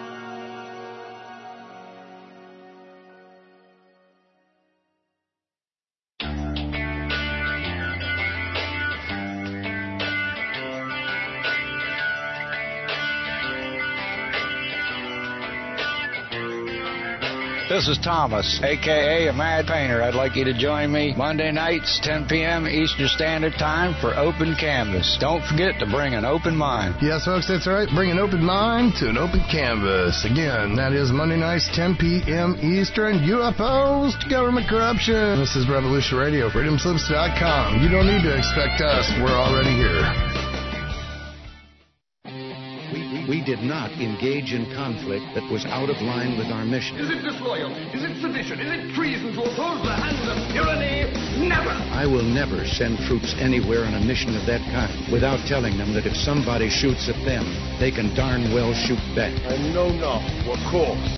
This is Thomas, a k a. a Mad Painter. I'd like you to join me Monday nights, ten p.m. Eastern Standard Time for Open Canvas. Don't forget to bring an open mind. Yes, folks, that's right. Bring an open mind to an open canvas. Again, that is Monday nights, ten p.m. Eastern. U F Os to government corruption. This is Revolution Radio, freedom slips dot com. You don't need to expect us. We're already here. We did not engage in conflict that was out of line with our mission. Is it disloyal? Is it sedition? Is it treason to oppose the hands of tyranny? Never! I will never send troops anywhere on a mission of that kind without telling them that if somebody shoots at them, they can darn well shoot back. And no, no, of course.